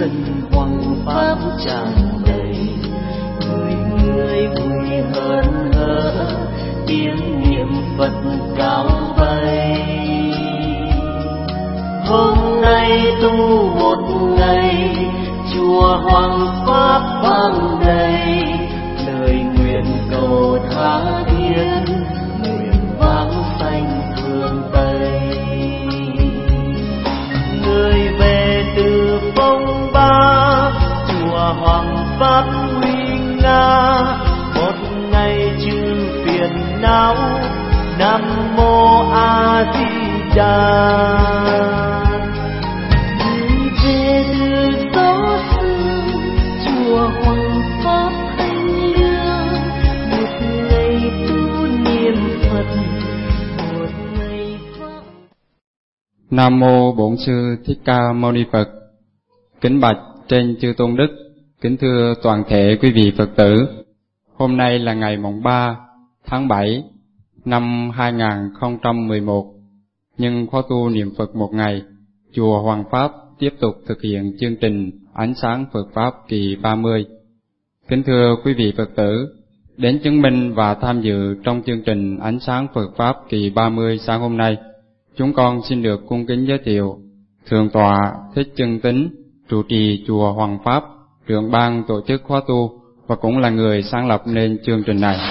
sân hoằng pháp tràn đầy, người người vui hớn hở tiếng niệm Phật cao vây. Hôm nay tu một ngày, chùa Hoằng Pháp vang đầy, lời nguyện cầu tha thiết, nguyện vang xanh phương Tây. Người về từ phong ba, chùa Hoằng Pháp nguy nga, một ngày trừ phiền não. Nam mô A Di Đà. Nam mô Bổn Sư Thích Ca Mâu Ni Phật. Kính bạch trên chư tôn đức, kính thưa toàn thể quý vị Phật tử. Hôm nay là ngày mùng 3 tháng 7 năm 2011, nhân khóa tu niệm Phật một ngày, chùa Hoằng Pháp tiếp tục thực hiện chương trình Ánh Sáng Phật Pháp kỳ 30. Kính thưa quý vị Phật tử, đến chứng minh và tham dự trong chương trình Ánh Sáng Phật Pháp kỳ 30 sáng hôm nay, chúng con xin được cung kính giới thiệu Thượng tọa Thích Chân Tín, trụ trì chùa Hoằng Pháp, trưởng ban tổ chức khóa tu và cũng là người sáng lập nên chương trình này.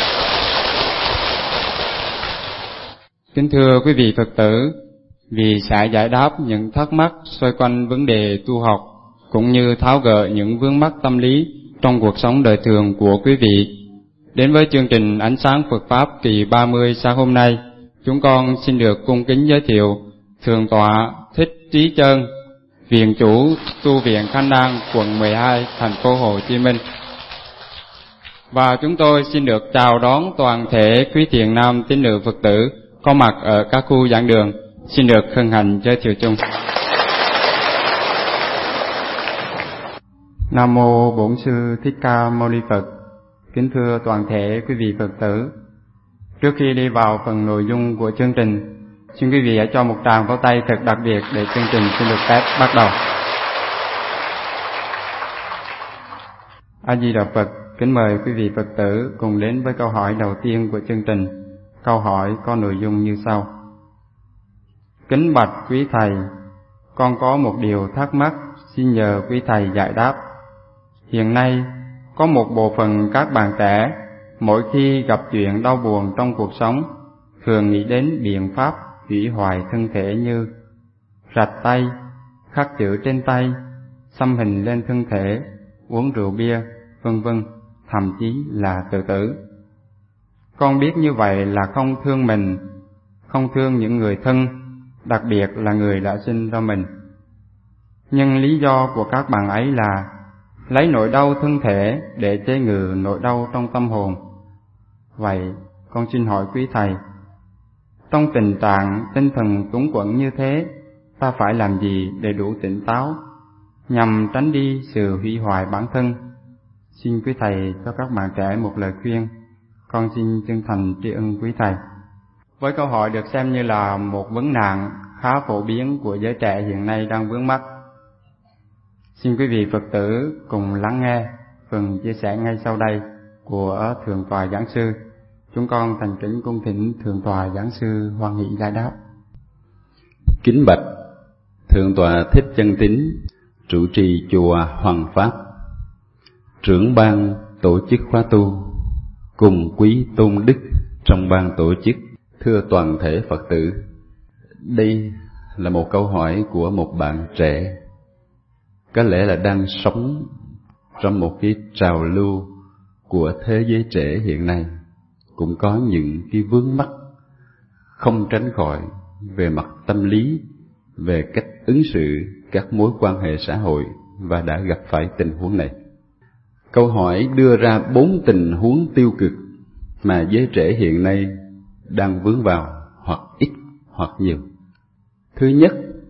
Kính thưa quý vị Phật tử, vì sẽ giải đáp những thắc mắc xoay quanh vấn đề tu học cũng như tháo gỡ những vướng mắc tâm lý trong cuộc sống đời thường của quý vị, đến với chương trình Ánh Sáng Phật Pháp kỳ 30 sáng hôm nay, chúng con xin được cung kính giới thiệu Thượng tọa Thích Trí Chân, viện chủ tu viện Khánh An, quận 12, thành phố Hồ Chí Minh. Và chúng tôi xin được chào đón toàn thể quý thiện nam tín nữ Phật tử có mặt ở các khu giảng đường. Xin được hân hạnh giới thiệu chung. Nam mô Bổn Sư Thích Ca Mâu Ni Phật. Kính thưa toàn thể quý vị Phật tử, trước khi đi vào phần nội dung của chương trình, xin quý vị hãy cho một tràng vỗ tay thật đặc biệt để chương trình xin được phép bắt đầu. A Di Đà Phật. Kính mời quý vị Phật tử cùng đến với câu hỏi đầu tiên của chương trình. Câu hỏi có nội dung như sau: Kính bạch quý thầy, con có một điều thắc mắc xin nhờ quý thầy giải đáp. Hiện nay có một bộ phận các bạn trẻ mỗi khi gặp chuyện đau buồn trong cuộc sống thường nghĩ đến biện pháp hủy hoại thân thể như rạch tay, khắc chữ trên tay, xăm hình lên thân thể, uống rượu bia, vân vân, thậm chí là tự tử. Con biết như vậy là không thương mình, không thương những người thân, đặc biệt là người đã sinh ra mình. Nhưng lý do của các bạn ấy là lấy nỗi đau thân thể để chế ngự nỗi đau trong tâm hồn. Vậy, con xin hỏi quý thầy, trong tình trạng tinh thần túng quẫn như thế, ta phải làm gì để đủ tỉnh táo, nhằm tránh đi sự hủy hoại bản thân? Xin quý thầy cho các bạn trẻ một lời khuyên. Con xin chân thành tri ân quý thầy. Với câu hỏi được xem như là một vấn nạn khá phổ biến của giới trẻ hiện nay đang vướng mắc, xin quý vị Phật tử cùng lắng nghe phần chia sẻ ngay sau đây của Thượng tọa Giảng sư. Chúng con thành kính cung thỉnh Thượng tọa Giảng sư hoan hỷ giải đáp. Kính bạch Thượng tọa Thích Chân Tín, trụ trì chùa Hoằng Pháp, trưởng ban tổ chức khóa tu, cùng quý tôn đức trong ban tổ chức, thưa toàn thể Phật tử. Đây là một câu hỏi của một bạn trẻ, có lẽ là đang sống trong một cái trào lưu của thế giới trẻ hiện nay, cũng có những cái vướng mắc không tránh khỏi về mặt tâm lý, về cách ứng xử các mối quan hệ xã hội, và đã gặp phải tình huống này. Câu hỏi đưa ra 4 tình huống tiêu cực mà giới trẻ hiện nay đang vướng vào, hoặc ít hoặc nhiều. Thứ nhất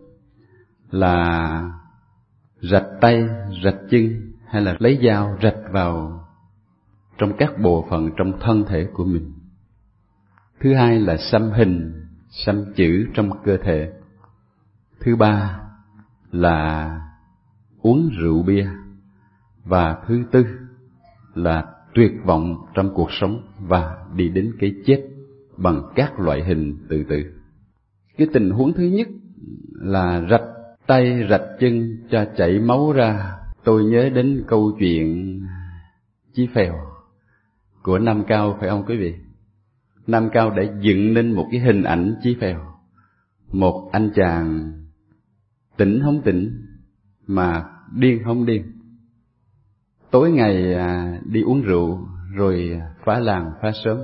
là rạch tay, rạch chân, hay là lấy dao rạch vào trong các bộ phận trong thân thể của mình. Thứ hai là xăm hình, xăm chữ trong cơ thể. Thứ ba là uống rượu bia. Và thứ tư là tuyệt vọng trong cuộc sống và đi đến cái chết bằng các loại hình tự tử. Cái tình huống thứ nhất là rạch tay rạch chân cho chảy máu ra. Tôi nhớ đến câu chuyện Chí Phèo của Nam Cao, phải không quý vị? Nam Cao đã dựng nên một cái hình ảnh Chí Phèo, một anh chàng tỉnh không tỉnh mà điên không điên. Tối ngày đi uống rượu rồi phá làng phá xóm.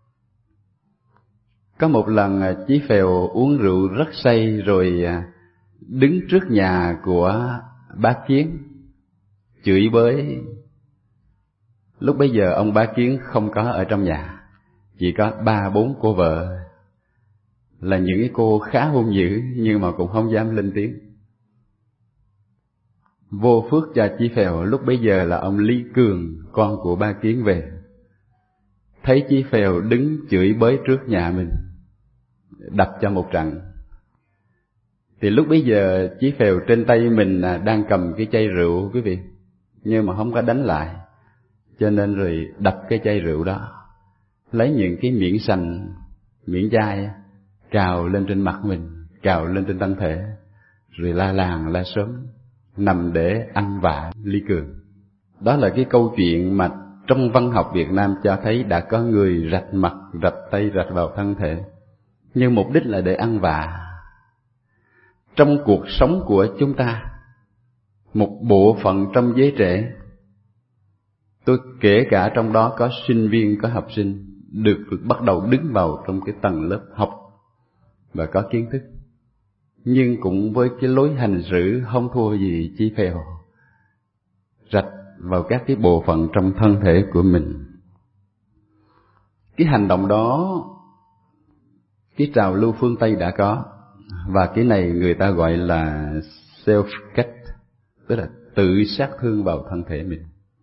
Có một lần Chí Phèo uống rượu rất say rồi đứng trước nhà của Bá Kiến chửi bới. Lúc bấy giờ ông Bá Kiến không có ở trong nhà, chỉ có 3-4 cô vợ, là những cái cô khá hung dữ nhưng mà cũng không dám lên tiếng. Vô phước cho Chí Phèo, lúc bấy giờ là ông Lý Cường, con của Bá Kiến về, thấy Chí Phèo đứng chửi bới trước nhà mình, đập cho một trận. Thì lúc bấy giờ Chí Phèo trên tay mình đang cầm cái chai rượu quý vị, nhưng mà không có đánh lại, cho nên rồi đập cái chai rượu đó, lấy những cái miếng sành, miếng chai cào lên trên mặt mình, cào lên trên thân thể, rồi la làng la xóm, nằm để ăn vạ Lý Cường. Đó là cái câu chuyện mà trong văn học Việt Nam cho thấy đã có người rạch mặt, rạch tay, rạch vào thân thể, nhưng mục đích là để ăn vạ. Trong cuộc sống của chúng ta, một bộ phận trong giới trẻ, tôi kể cả trong đó có sinh viên, có học sinh, được bắt đầu đứng vào trong cái tầng lớp học và có kiến thức, nhưng cũng với cái lối hành xử không thua gì Chí Phèo, rạch vào các cái bộ phận trong thân thể của mình. Cái hành động đó, cái trào lưu phương Tây đã có, và cái này người ta gọi là self-cut, tức là tự sát thương vào thân thể mình.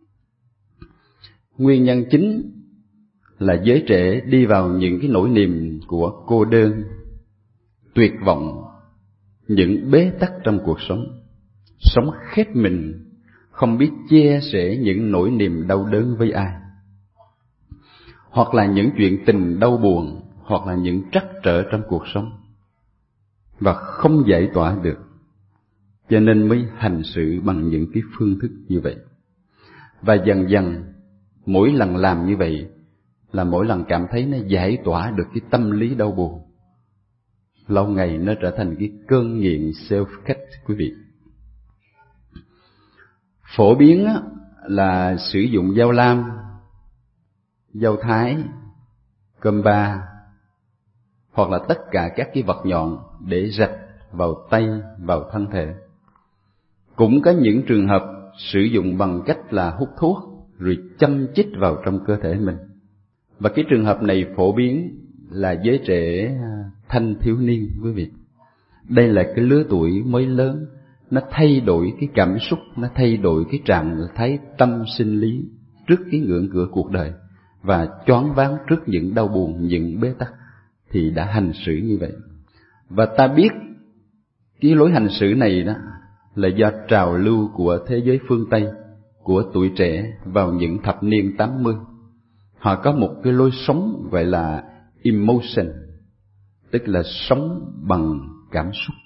Nguyên nhân chính là giới trẻ đi vào những cái nỗi niềm của cô đơn, tuyệt vọng, những bế tắc trong cuộc sống, sống khép mình, không biết chia sẻ những nỗi niềm đau đớn với ai, hoặc là những chuyện tình đau buồn, hoặc là những trắc trở trong cuộc sống, và không giải tỏa được, cho nên mới hành xử bằng những cái phương thức như vậy. Và dần dần mỗi lần làm như vậy là mỗi lần cảm thấy nó giải tỏa được cái tâm lý đau buồn, lâu ngày nó trở thành cái cơn nghiện self-cut quý vị. Phổ biến là sử dụng dao lam, dao thái, cơm ba, hoặc là tất cả các cái vật nhọn để rạch vào tay, vào thân thể. Cũng có những trường hợp sử dụng bằng cách là hút thuốc rồi châm chích vào trong cơ thể mình. Và cái trường hợp này phổ biến là giới trẻ thanh thiếu niên quý vị. Đây là cái lứa tuổi mới lớn, nó thay đổi cái cảm xúc, nó thay đổi cái trạng thái tâm sinh lý trước cái ngưỡng cửa cuộc đời, và choáng váng trước những đau buồn, những bế tắc, thì đã hành xử như vậy. Và ta biết cái lối hành xử này đó là do trào lưu của thế giới phương Tây, của tuổi trẻ vào những thập niên 80. Họ có một cái lối sống gọi là emotion, tức là sống bằng cảm xúc.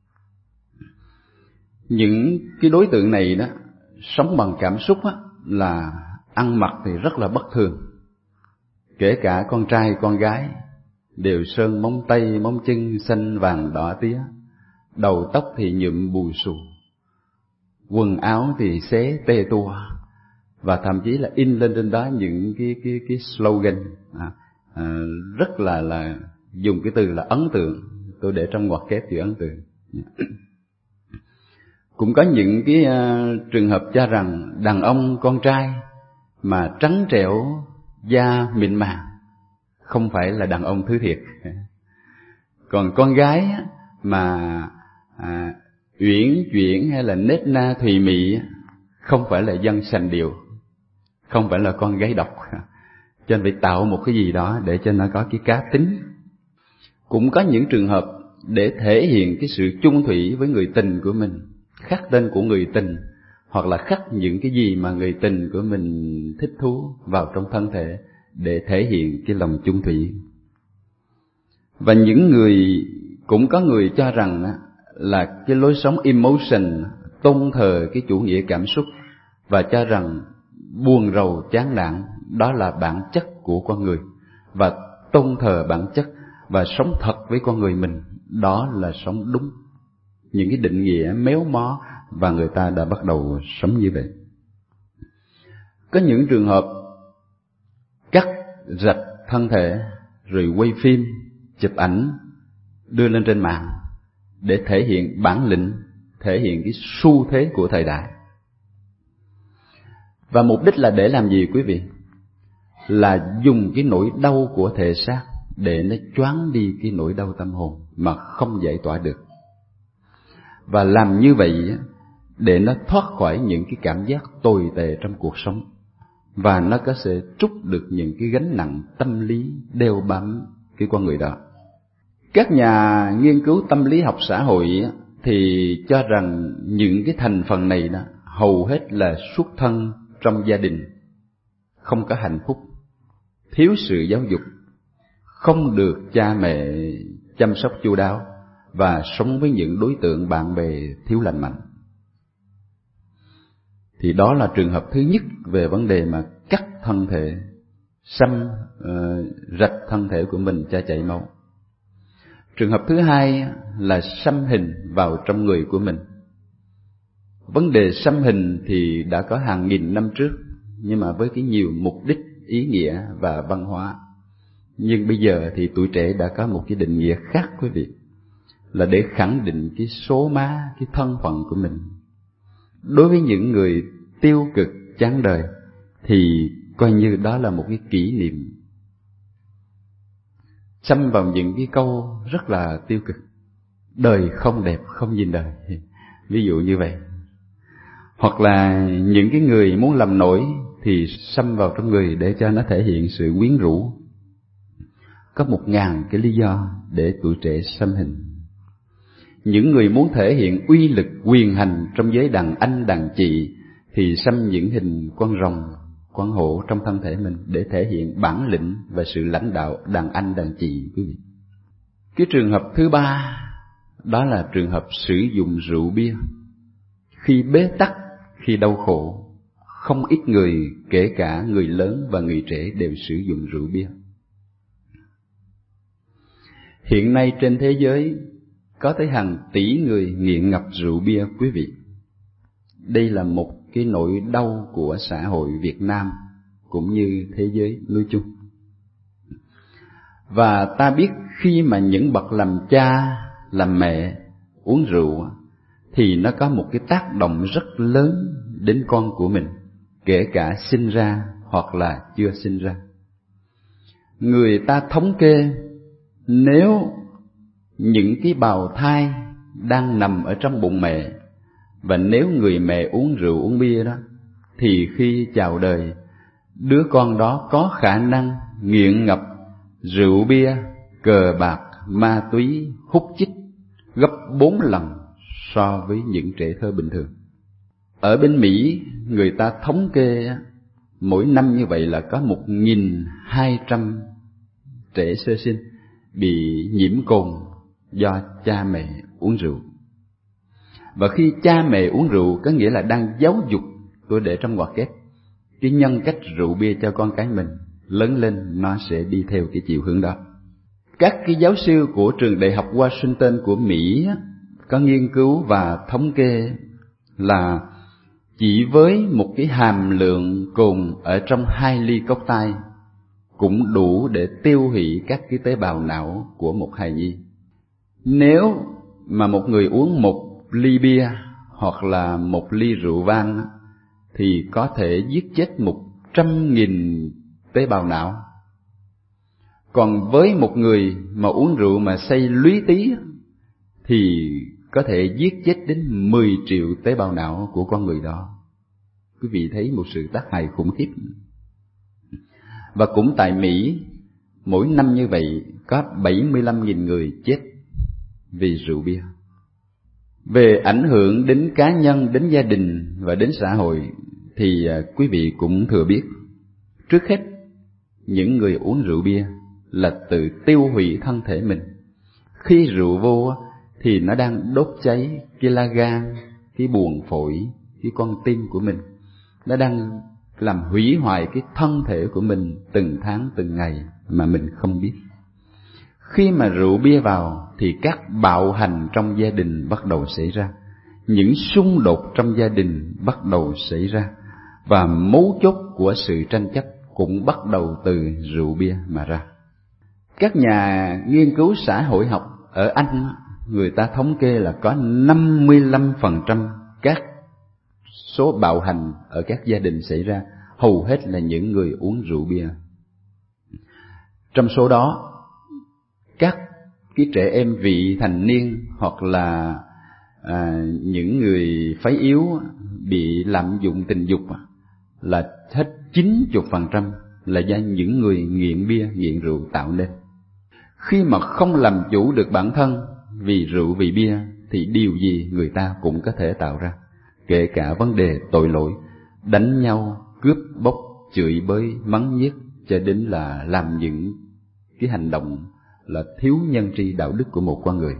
Những cái đối tượng này đó, sống bằng cảm xúc á, là ăn mặc thì rất là bất thường. Kể cả con trai con gái đều sơn móng tay, móng chân xanh vàng đỏ tía, đầu tóc thì nhuộm bù xù, quần áo thì xé tê tua, và thậm chí là in lên trên đó những cái slogan rất là dùng cái từ là ấn tượng. Tôi để trong ngoặc kép chữ ấn tượng. Cũng có những cái trường hợp cho rằng đàn ông con trai mà trắng trẻo, da mịn màng không phải là đàn ông thứ thiệt. Còn con gái mà uyển chuyển hay là nết na thùy mị không phải là dân sành điệu, không phải là con gái độc. Cho nên phải tạo một cái gì đó để cho nó có cái cá tính. Cũng có những trường hợp để thể hiện cái sự chung thủy với người tình của mình, khắc tên của người tình hoặc là khắc những cái gì mà người tình của mình thích thú vào trong thân thể để thể hiện cái lòng chung thủy. Và những người, cũng có người cho rằng là cái lối sống emotion, tôn thờ cái chủ nghĩa cảm xúc, và cho rằng buồn rầu chán nản đó là bản chất của con người, và tôn thờ bản chất và sống thật với con người mình, đó là sống đúng. Những cái định nghĩa méo mó và người ta đã bắt đầu sống như vậy. Có những trường hợp cắt rạch thân thể rồi quay phim, chụp ảnh đưa lên trên mạng để thể hiện bản lĩnh, thể hiện cái xu thế của thời đại. Và mục đích là để làm gì quý vị? Là dùng cái nỗi đau của thể xác để nó choáng đi cái nỗi đau tâm hồn mà không giải tỏa được. Và làm như vậy để nó thoát khỏi những cái cảm giác tồi tệ trong cuộc sống, và nó có thể trút được những cái gánh nặng tâm lý đeo bám cái con người đó. Các nhà nghiên cứu tâm lý học xã hội thì cho rằng những cái thành phần này đó hầu hết là xuất thân trong gia đình không có hạnh phúc, thiếu sự giáo dục, không được cha mẹ chăm sóc chu đáo, và sống với những đối tượng bạn bè thiếu lành mạnh. Thì đó là trường hợp thứ nhất về vấn đề mà cắt thân thể, rạch thân thể của mình cho chảy máu. Trường hợp thứ hai là xăm hình vào trong người của mình. Vấn đề xăm hình thì đã có hàng nghìn năm trước, nhưng mà với cái nhiều mục đích, ý nghĩa và văn hóa. Nhưng bây giờ thì tuổi trẻ đã có một cái định nghĩa khác quý vị, là để khẳng định cái số má, cái thân phận của mình. Đối với những người tiêu cực chán đời thì coi như đó là một cái kỷ niệm. Xăm vào những cái câu rất là tiêu cực: đời không đẹp, không nhìn đời, ví dụ như vậy. Hoặc là những cái người muốn làm nổi thì xăm vào trong người để cho nó thể hiện sự quyến rũ. Có 1000 cái lý do để tuổi trẻ xăm hình. Những người muốn thể hiện uy lực quyền hành trong giới đàn anh đàn chị thì xăm những hình con rồng, con hổ trong thân thể mình để thể hiện bản lĩnh và sự lãnh đạo đàn anh đàn chị quý vị. Cái trường hợp thứ ba đó là trường hợp sử dụng rượu bia. Khi bế tắc, khi đau khổ, không ít người, kể cả người lớn và người trẻ, đều sử dụng rượu bia. Hiện nay trên thế giới có tới hàng tỷ người nghiện ngập rượu bia quý vị. Đây là một cái nỗi đau của xã hội Việt Nam cũng như thế giới nói chung. Và ta biết khi mà những bậc làm cha, làm mẹ uống rượu thì nó có một cái tác động rất lớn đến con của mình, kể cả sinh ra hoặc là chưa sinh ra. Người ta thống kê, nếu những cái bào thai đang nằm ở trong bụng mẹ, và nếu người mẹ uống rượu uống bia đó, thì khi chào đời, đứa con đó có khả năng nghiện ngập rượu bia, cờ bạc, ma túy, hút chích gấp 4 lần so với những trẻ thơ bình thường. Ở bên Mỹ, người ta thống kê mỗi năm như vậy là có 1.200 trẻ sơ sinh bị nhiễm cồn do cha mẹ uống rượu. Và khi cha mẹ uống rượu có nghĩa là đang giáo dục, tôi để trong ngoặc kép, cái nhân cách rượu bia cho con cái mình, lớn lên nó sẽ đi theo cái chiều hướng đó. Các cái giáo sư của trường đại học Washington của Mỹ có nghiên cứu và thống kê là chỉ với một cái hàm lượng cồn ở trong 2 ly cốc tai cũng đủ để tiêu hủy các cái tế bào não của một hài nhi. Nếu mà một người uống 1 ly bia hoặc là 1 ly rượu vang thì có thể giết chết 100.000 tế bào não. Còn với một người mà uống rượu mà say lúy tí thì có thể giết chết đến 10 triệu tế bào não của con người đó. Quý vị thấy một sự tác hại khủng khiếp. Và cũng tại Mỹ, mỗi năm như vậy có 75.000 người chết vì rượu bia. Về ảnh hưởng đến cá nhân, đến gia đình và đến xã hội thì quý vị cũng thừa biết. Trước hết, những người uống rượu bia là tự tiêu hủy thân thể mình. Khi rượu vô thì nó đang đốt cháy cái lá gan, cái buồng phổi, cái con tim của mình. Nó đang làm hủy hoại cái thân thể của mình từng tháng, từng ngày mà mình không biết. Khi mà rượu bia vào thì các bạo hành trong gia đình bắt đầu xảy ra. Những xung đột trong gia đình bắt đầu xảy ra. Và mấu chốt của sự tranh chấp cũng bắt đầu từ rượu bia mà ra. Các nhà nghiên cứu xã hội học ở Anh, người ta thống kê là có 55% các số bạo hành ở các gia đình xảy ra, hầu hết là những người uống rượu bia. Trong số đó, các cái trẻ em vị thành niên hoặc là những người phái yếu bị lạm dụng tình dục là hết 90% là do những người nghiện bia, nghiện rượu tạo nên. Khi mà không làm chủ được bản thân vì rượu, vì bia thì điều gì người ta cũng có thể tạo ra, kể cả vấn đề tội lỗi, đánh nhau, cướp bóc, chửi bới, mắng nhiếc, cho đến là làm những cái hành động là thiếu nhân tri đạo đức của một con người.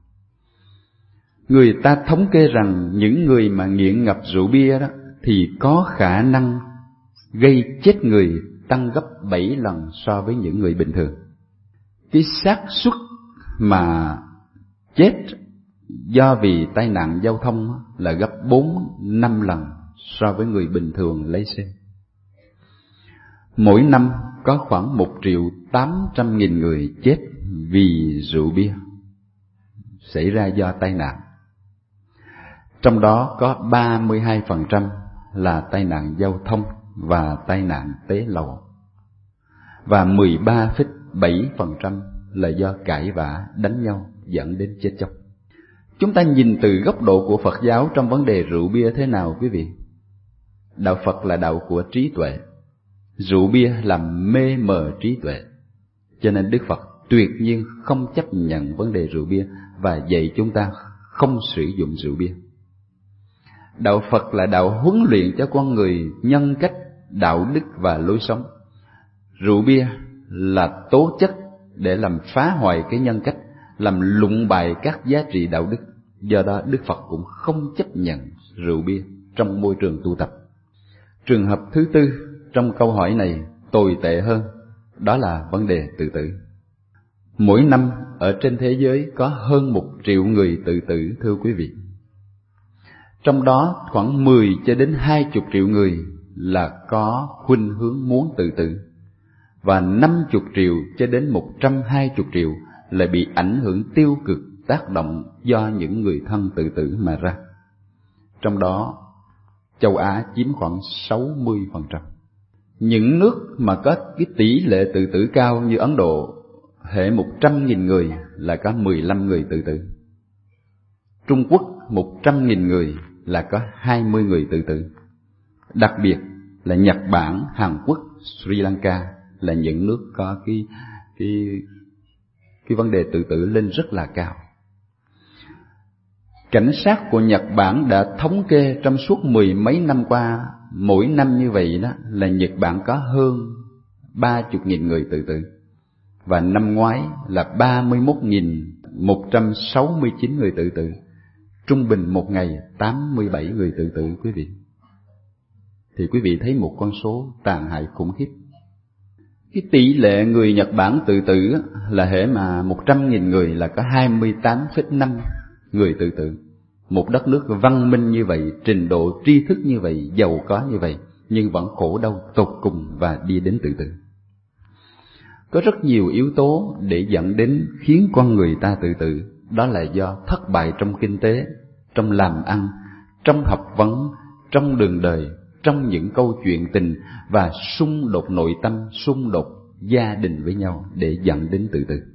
Người ta thống kê rằng những người mà nghiện ngập rượu bia đó thì có khả năng gây chết người tăng gấp 7 lần so với những người bình thường. Cái xác suất mà chết do vì tai nạn giao thông là gấp 4-5 lần so với người bình thường lái xe. Mỗi năm có khoảng 1.800.000 người chết vì rượu bia xảy ra do tai nạn. Trong đó có 32% là tai nạn giao thông và tai nạn tế lầu, và 13,7% là do cãi vã, đánh nhau dẫn đến chết chóc. Chúng ta nhìn từ góc độ của Phật giáo trong vấn đề rượu bia thế nào quý vị? Đạo Phật là đạo của trí tuệ. Rượu bia làm mê mờ trí tuệ, cho nên Đức Phật tuyệt nhiên không chấp nhận vấn đề rượu bia và dạy chúng ta không sử dụng rượu bia. Đạo Phật là đạo huấn luyện cho con người nhân cách, đạo đức và lối sống. Rượu bia là tố chất để làm phá hoại cái nhân cách, làm lụng bại các giá trị đạo đức. Do đó Đức Phật cũng không chấp nhận rượu bia trong môi trường tu tập. Trường hợp thứ tư trong câu hỏi này tồi tệ hơn, đó là vấn đề tự tử. Mỗi năm ở trên thế giới có hơn 1 triệu người tự tử, thưa quý vị. Trong đó khoảng 10 cho đến 20 triệu người là có khuynh hướng muốn tự tử, và 50 triệu cho đến 120 triệu lại bị ảnh hưởng tiêu cực tác động do những người thân tự tử mà ra. Trong đó châu Á chiếm khoảng 60%. Những nước mà có cái tỷ lệ tự tử cao như Ấn Độ, hệ 100.000 người là có 15 người tự tử. Trung Quốc 100.000 người là có 20 người tự tử. Đặc biệt là Nhật Bản, Hàn Quốc, Sri Lanka là những nước có cái vấn đề tự tử lên rất là cao. Cảnh sát của Nhật Bản đã thống kê trong suốt 10 mấy năm qua, mỗi năm như vậy đó là Nhật Bản có hơn 30.000 người tự tử. Và năm ngoái là 31.169 người tự tử. Trung bình một ngày 87 người tự tử quý vị. Thì quý vị thấy một con số tàn hại khủng khiếp. Cái tỷ lệ người Nhật Bản tự tử là hễ mà 100.000 người là có 28,5 người tự tử. Một đất nước văn minh như vậy, trình độ tri thức như vậy, giàu có như vậy, nhưng vẫn khổ đau tột cùng và đi đến tự tử. Có rất nhiều yếu tố để dẫn đến khiến con người ta tự tử. Đó là do thất bại trong kinh tế, trong làm ăn, trong học vấn, trong đường đời, trong những câu chuyện tình và xung đột nội tâm, xung đột gia đình với nhau để dẫn đến tự tử.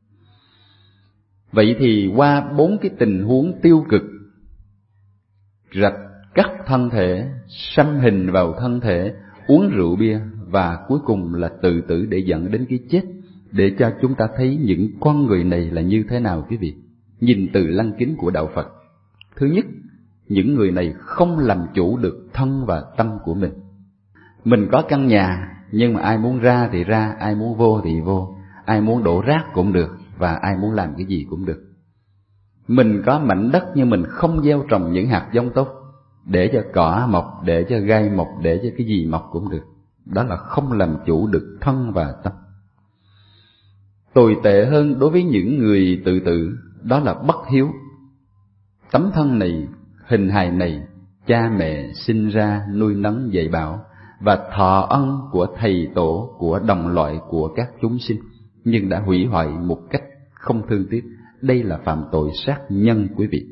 Vậy thì qua 4 cái tình huống tiêu cực, rạch cắt thân thể, xăm hình vào thân thể, uống rượu bia và cuối cùng là tự tử để dẫn đến cái chết, để cho chúng ta thấy những con người này là như thế nào quý vị. Nhìn từ lăng kính của đạo Phật, Thứ nhất, những người này không làm chủ được thân và tâm của mình. Mình có căn nhà, nhưng mà ai muốn ra thì ra, ai muốn vô thì vô, ai muốn đổ rác cũng được, và ai muốn làm cái gì cũng được. Mình có mảnh đất nhưng mình không gieo trồng những hạt giống tốt, để cho cỏ mọc, để cho gai mọc, để cho cái gì mọc cũng được. Đó là không làm chủ được thân và tâm. Tồi tệ hơn đối với những người tự tử, đó là bất hiếu. Tấm thân này, hình hài này, cha mẹ sinh ra nuôi nấng dạy bảo và thọ ân của thầy tổ, của đồng loại, của các chúng sinh, nhưng đã hủy hoại một cách không thương tiếc. Đây là phạm tội sát nhân, quý vị.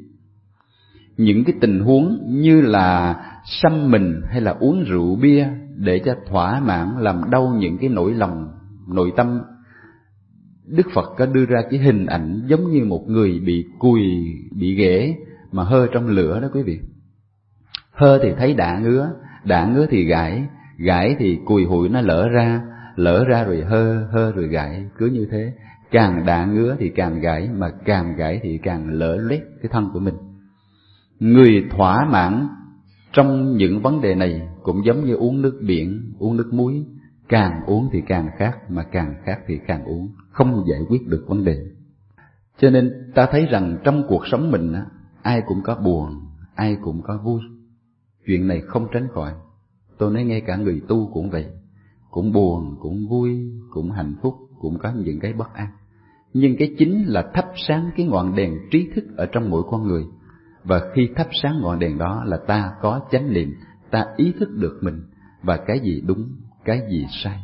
Những cái tình huống như là xăm mình hay là uống rượu bia để cho thỏa mãn làm đau những cái nỗi lòng, nội tâm, Đức Phật có đưa ra cái hình ảnh giống như một người bị cùi, bị ghẻ mà hơ trong lửa đó quý vị. Hơ thì thấy đã ngứa thì gãi thì cùi hụi nó lỡ ra rồi hơ rồi gãi, cứ như thế. Càng đã ngứa thì càng gãi, mà càng gãi thì càng lỡ loét cái thân của mình. Người thỏa mãn trong những vấn đề này cũng giống như uống nước biển, uống nước muối, càng uống thì càng khát, mà càng khát thì càng uống, không giải quyết được vấn đề. Cho nên ta thấy rằng trong cuộc sống mình ai cũng có buồn, ai cũng có vui. Chuyện này không tránh khỏi. Tôi nói ngay cả người tu cũng vậy, cũng buồn, cũng vui, cũng hạnh phúc, cũng có những cái bất an. Nhưng cái chính là thắp sáng cái ngọn đèn trí thức ở trong mỗi con người. Và khi thắp sáng ngọn đèn đó là ta có chánh niệm, ta ý thức được mình và cái gì đúng, cái gì sai.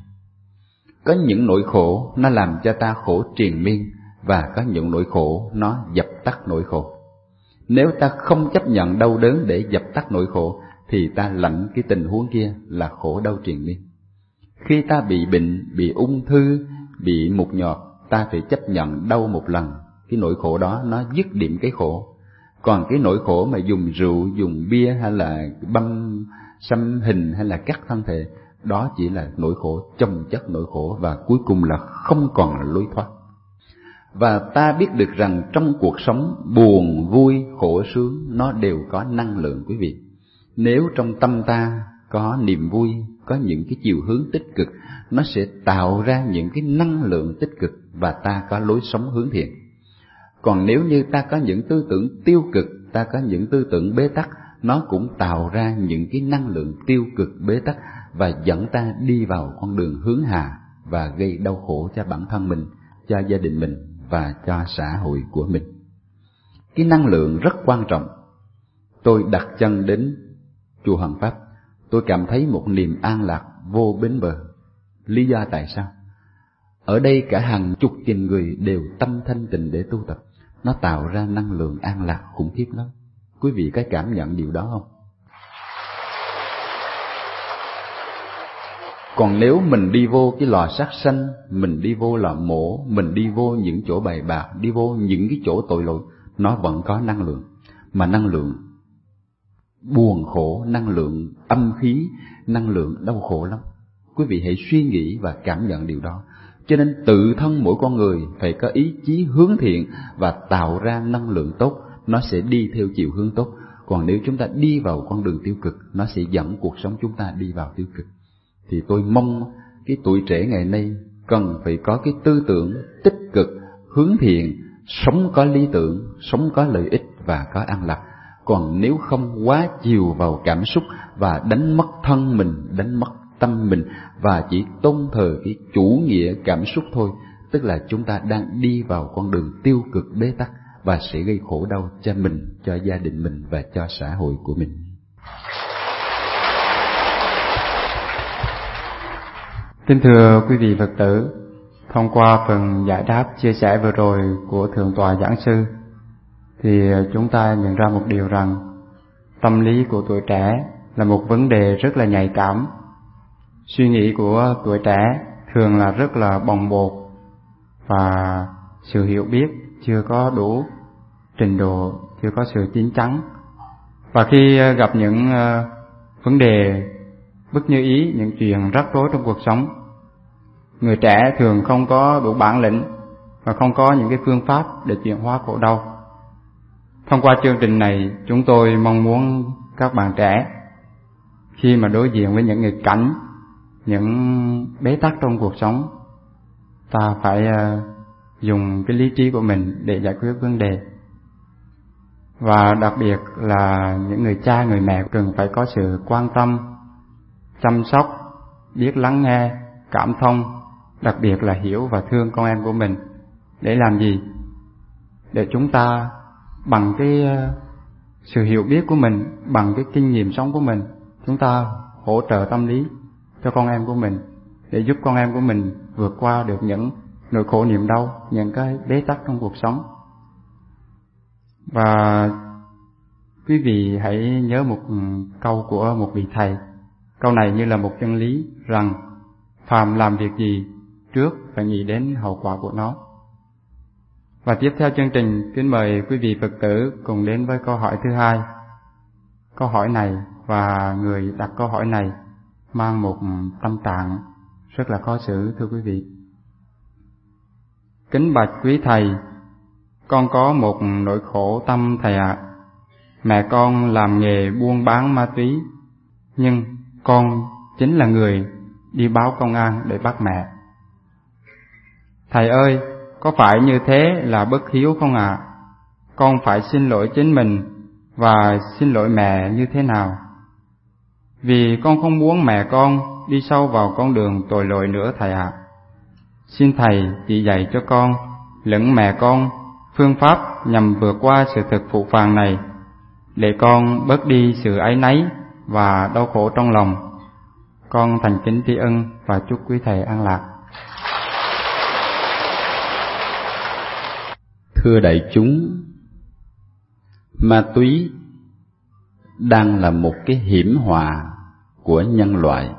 Có những nỗi khổ nó làm cho ta khổ triền miên, và có những nỗi khổ nó dập tắt nỗi khổ. Nếu ta không chấp nhận đau đớn để dập tắt nỗi khổ, thì ta lãnh cái tình huống kia là khổ đau triền miên. Khi ta bị bệnh, bị ung thư, bị mụn nhọt, ta phải chấp nhận đau một lần, cái nỗi khổ đó nó dứt điểm cái khổ. Còn cái nỗi khổ mà dùng rượu, dùng bia hay là băm xăm hình hay là cắt thân thể, đó chỉ là nỗi khổ chồng chất nỗi khổ, và cuối cùng là không còn là lối thoát. Và ta biết được rằng trong cuộc sống buồn, vui, khổ, sướng nó đều có năng lượng quý vị. Nếu trong tâm ta có niềm vui, có những cái chiều hướng tích cực, nó sẽ tạo ra những cái năng lượng tích cực và ta có lối sống hướng thiện. Còn nếu như ta có những tư tưởng tiêu cực, ta có những tư tưởng bế tắc, nó cũng tạo ra những cái năng lượng tiêu cực bế tắc và dẫn ta đi vào con đường hướng hạ và gây đau khổ cho bản thân mình, cho gia đình mình và cho xã hội của mình. Cái năng lượng rất quan trọng. Tôi đặt chân đến chùa Hoàng Pháp, tôi cảm thấy một niềm an lạc vô bến bờ. Lý do tại sao? Ở đây cả hàng chục nghìn người đều tâm thanh tịnh để tu tập. Nó tạo ra năng lượng an lạc khủng khiếp lắm. Quý vị có cảm nhận điều đó không? Còn nếu mình đi vô cái lò sát sanh, mình đi vô lò mổ, mình đi vô những chỗ bài bạc, đi vô những cái chỗ tội lỗi, nó vẫn có năng lượng. Mà năng lượng buồn khổ, năng lượng âm khí, năng lượng đau khổ lắm. Quý vị hãy suy nghĩ và cảm nhận điều đó. Cho nên tự thân mỗi con người phải có ý chí hướng thiện và tạo ra năng lượng tốt, nó sẽ đi theo chiều hướng tốt. Còn nếu chúng ta đi vào con đường tiêu cực, nó sẽ dẫn cuộc sống chúng ta đi vào tiêu cực. Thì tôi mong cái tuổi trẻ ngày nay cần phải có cái tư tưởng tích cực, hướng thiện, sống có lý tưởng, sống có lợi ích và có an lạc. Còn nếu không quá chiều vào cảm xúc và đánh mất thân mình, đánh mất tâm mình và chỉ tôn thờ cái chủ nghĩa cảm xúc thôi, tức là chúng ta đang đi vào con đường tiêu cực bế tắc và sẽ gây khổ đau cho mình, cho gia đình mình và cho xã hội của mình. Kính thưa quý vị Phật tử, thông qua phần giải đáp chia sẻ vừa rồi của Thượng tọa Giảng sư, thì chúng ta nhận ra một điều rằng tâm lý của tuổi trẻ là một vấn đề rất là nhạy cảm. Suy nghĩ của tuổi trẻ thường là rất là bồng bột và sự hiểu biết chưa có đủ trình độ, chưa có sự chín chắn. Và khi gặp những vấn đề bất như ý, những chuyện rắc rối trong cuộc sống, người trẻ thường không có đủ bản lĩnh và không có những cái phương pháp để chuyển hóa khổ đau. Thông qua chương trình này, chúng tôi mong muốn các bạn trẻ khi mà đối diện với những nghịch cảnh, những bế tắc trong cuộc sống, ta phải dùng cái lý trí của mình để giải quyết vấn đề. Và đặc biệt là những người cha, người mẹ cần phải có sự quan tâm, chăm sóc, biết lắng nghe, cảm thông, đặc biệt là hiểu và thương con em của mình. Để làm gì? Để chúng ta bằng cái sự hiểu biết của mình, bằng cái kinh nghiệm sống của mình, chúng ta hỗ trợ tâm lý cho con em của mình, để giúp con em của mình vượt qua được những nỗi khổ niềm đau, những cái bế tắc trong cuộc sống. Và quý vị hãy nhớ một câu của một vị thầy. Câu này như là một chân lý rằng phàm làm việc gì trước phải nghĩ đến hậu quả của nó. Và tiếp theo chương trình, kính mời quý vị Phật tử cùng đến với câu hỏi thứ hai. Câu hỏi này và người đặt câu hỏi này mang một tâm trạng rất là khó xử, thưa quý vị. Kính bạch quý thầy, con có một nỗi khổ tâm thầy ạ. Mẹ con làm nghề buôn bán ma túy, nhưng con chính là người đi báo công an để bắt mẹ. Thầy ơi, có phải như thế là bất hiếu không ạ? Con phải xin lỗi chính mình và xin lỗi mẹ như thế nào? Vì con không muốn mẹ con đi sâu vào con đường tội lỗi nữa thầy ạ. Xin thầy chỉ dạy cho con lẫn mẹ con phương pháp nhằm vượt qua sự thực phụ phàng này, để con bớt đi sự áy náy và đau khổ trong lòng. Con thành kính tri ân và chúc quý thầy an lạc. Thưa đại chúng, ma túy đang là một cái hiểm họa của nhân loại,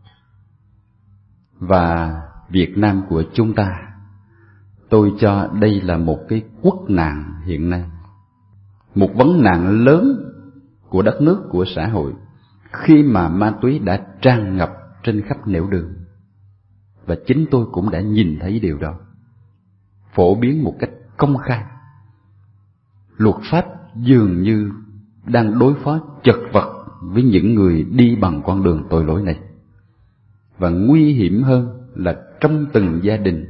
và Việt Nam của chúng ta, tôi cho đây là một cái quốc nạn hiện nay, một vấn nạn lớn của đất nước, của xã hội, khi mà ma túy đã tràn ngập trên khắp nẻo đường. Và chính tôi cũng đã nhìn thấy điều đó, phổ biến một cách công khai. Luật pháp dường như đang đối phó chật vật với những người đi bằng con đường tội lỗi này. Và nguy hiểm hơn là trong từng gia đình,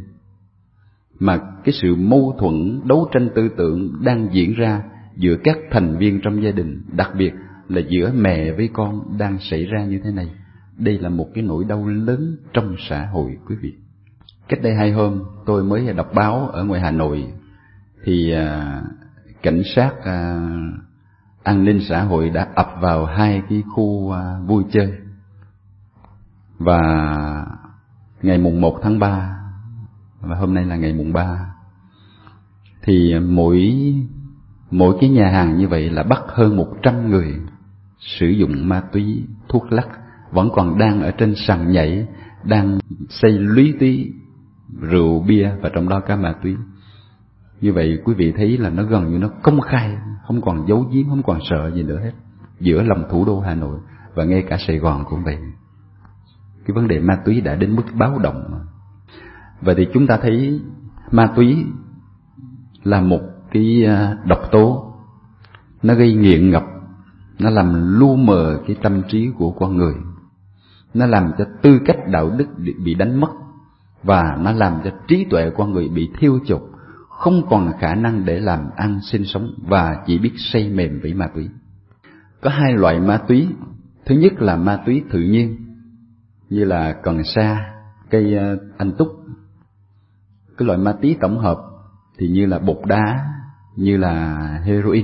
mà cái sự mâu thuẫn, đấu tranh tư tưởng đang diễn ra giữa các thành viên trong gia đình, đặc biệt là giữa mẹ với con đang xảy ra như thế này. Đây là một cái nỗi đau lớn trong xã hội, quý vị. Cách đây 2 hôm, tôi mới đọc báo ở ngoài Hà Nội, thì cảnh sát an ninh xã hội đã ập vào 2 cái khu vui chơi. Và ngày mùng 1 tháng 3, và hôm nay là ngày mùng 3, thì mỗi cái nhà hàng như vậy là bắt hơn 100 người sử dụng ma túy, thuốc lắc, vẫn còn đang ở trên sàn nhảy, đang xây lúy túy, rượu bia và trong đó có ma túy. Như vậy quý vị thấy là nó gần như nó công khai, không còn giấu giếm, không còn sợ gì nữa hết, giữa lòng thủ đô Hà Nội và ngay cả Sài Gòn cũng vậy. Cái vấn đề ma túy đã đến mức báo động. Vậy thì chúng ta thấy ma túy là một cái độc tố, nó gây nghiện ngập, nó làm lu mờ cái tâm trí của con người, nó làm cho tư cách đạo đức bị đánh mất, và nó làm cho trí tuệ con người bị thiêu chụp, không còn khả năng để làm ăn sinh sống, và chỉ biết say mềm với ma túy. Có 2 loại ma túy. Thứ nhất là ma túy tự nhiên, như là cần sa, cây anh túc. Cái loại ma túy tổng hợp thì như là bột đá, như là heroin.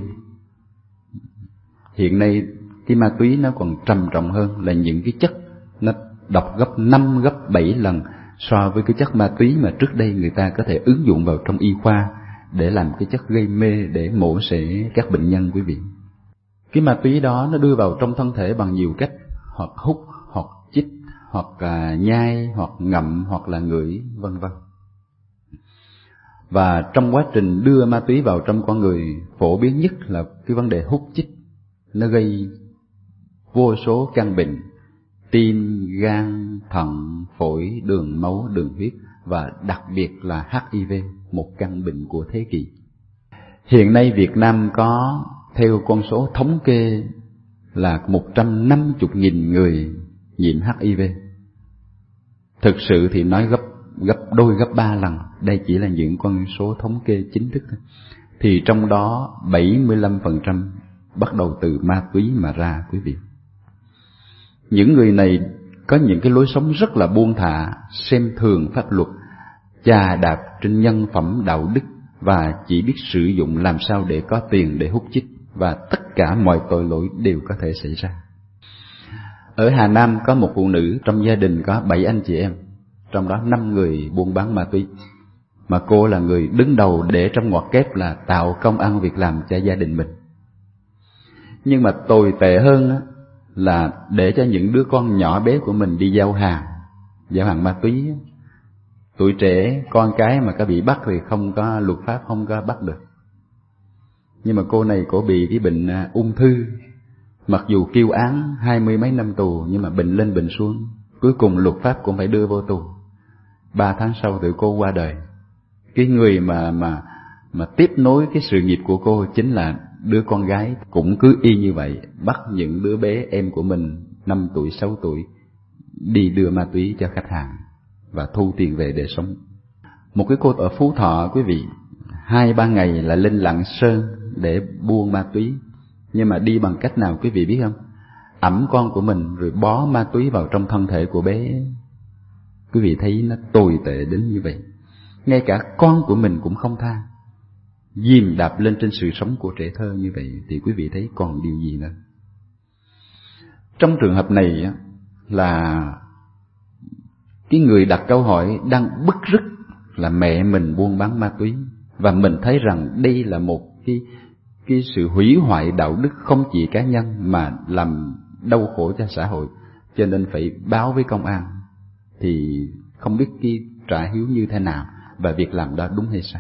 Hiện nay cái ma túy nó còn trầm trọng hơn, là những cái chất nó độc gấp 5, gấp 7 lần so với cái chất ma túy mà trước đây người ta có thể ứng dụng vào trong y khoa để làm cái chất gây mê, để mổ xẻ các bệnh nhân, quý vị. Cái ma túy đó nó đưa vào trong thân thể bằng nhiều cách, hoặc hút, hoặc chích, hoặc nhai, hoặc ngậm, hoặc là ngửi, vân vân. Và trong quá trình đưa ma túy vào trong con người, phổ biến nhất là cái vấn đề hút chích. Nó gây vô số căn bệnh: tim, gan, thận, phổi, đường máu, đường huyết, và đặc biệt là HIV, một căn bệnh của thế kỷ. Hiện nay Việt Nam có theo con số thống kê là 150.000 người nhiễm HIV. Thực sự thì nói gấp đôi gấp 3 lần, đây chỉ là những con số thống kê chính thức thôi. Thì trong đó 75% bắt đầu từ ma túy mà ra, quý vị. Những người này có những cái lối sống rất là buông thả, xem thường pháp luật, chà đạp trên nhân phẩm đạo đức và chỉ biết sử dụng làm sao để có tiền để hút chích, và tất cả mọi tội lỗi đều có thể xảy ra. Ở Hà Nam có một phụ nữ trong gia đình có 7 anh chị em, trong đó 5 người buôn bán ma túy, mà cô là người đứng đầu để trong ngoặc kép là tạo công ăn việc làm cho gia đình mình. Nhưng mà tồi tệ hơn là để cho những đứa con nhỏ bé của mình đi giao hàng ma túy. Tuổi trẻ con cái mà có bị bắt thì không có luật pháp, không có bắt được. Nhưng mà cô này cổ bị cái bệnh ung thư, mặc dù kêu án 20 mấy năm tù nhưng mà bệnh lên bệnh xuống, cuối cùng luật pháp cũng phải đưa vô tù. 3 tháng sau thì cô qua đời. Cái người mà tiếp nối cái sự nghiệp của cô chính là đứa con gái cũng cứ y như vậy, bắt những đứa bé em của mình 5 tuổi, 6 tuổi đi đưa ma túy cho khách hàng và thu tiền về để sống. Một cái cô ở Phú Thọ, quý vị, 2-3 ngày là lên Lạng Sơn để buôn ma túy. Nhưng mà đi bằng cách nào quý vị biết không? Ẵm con của mình rồi bó ma túy vào trong thân thể của bé. Quý vị thấy nó tồi tệ đến như vậy. Ngay cả con của mình cũng không tha, dìm đạp lên trên sự sống của trẻ thơ như vậy, thì quý vị thấy còn điều gì nữa. Trong trường hợp này là cái người đặt câu hỏi đang bứt rứt là mẹ mình buôn bán ma túy, và mình thấy rằng đây là một cái sự hủy hoại đạo đức không chỉ cá nhân mà làm đau khổ cho xã hội, cho nên phải báo với công an. Thì không biết cái trả hiếu như thế nào và việc làm đó đúng hay sai.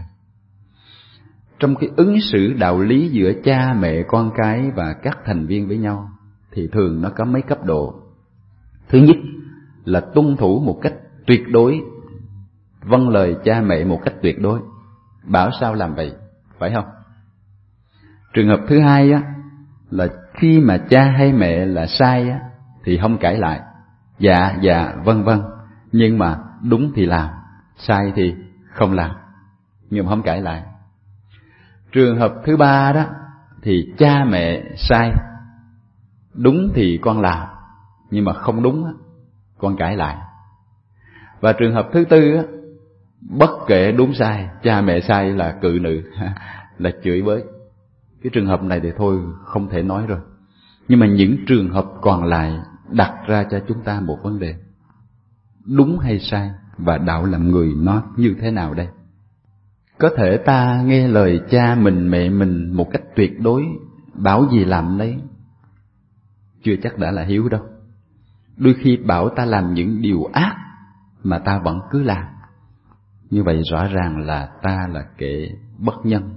Trong cái ứng xử đạo lý giữa cha mẹ con cái và các thành viên với nhau thì thường nó có mấy cấp độ. Thứ nhất là tuân thủ một cách tuyệt đối, vâng lời cha mẹ một cách tuyệt đối, bảo sao làm vậy, phải không? Trường hợp thứ hai là khi mà cha hay mẹ là sai thì không cãi lại, dạ vâng, nhưng mà đúng thì làm, sai thì không làm, nhưng mà không cãi lại. Trường hợp thứ ba đó thì cha mẹ sai, đúng thì con làm, nhưng mà không đúng con cãi lại. Và trường hợp thứ tư bất kể đúng sai, cha mẹ sai là cự nữ là chửi bới. Cái trường hợp này thì thôi không thể nói rồi. Nhưng mà những trường hợp còn lại đặt ra cho chúng ta một vấn đề: đúng hay sai, và đạo làm người nó như thế nào đây? Có thể ta nghe lời cha mình, mẹ mình một cách tuyệt đối, bảo gì làm đấy, chưa chắc đã là hiếu đâu. Đôi khi bảo ta làm những điều ác mà ta vẫn cứ làm, như vậy rõ ràng là ta là kẻ bất nhân.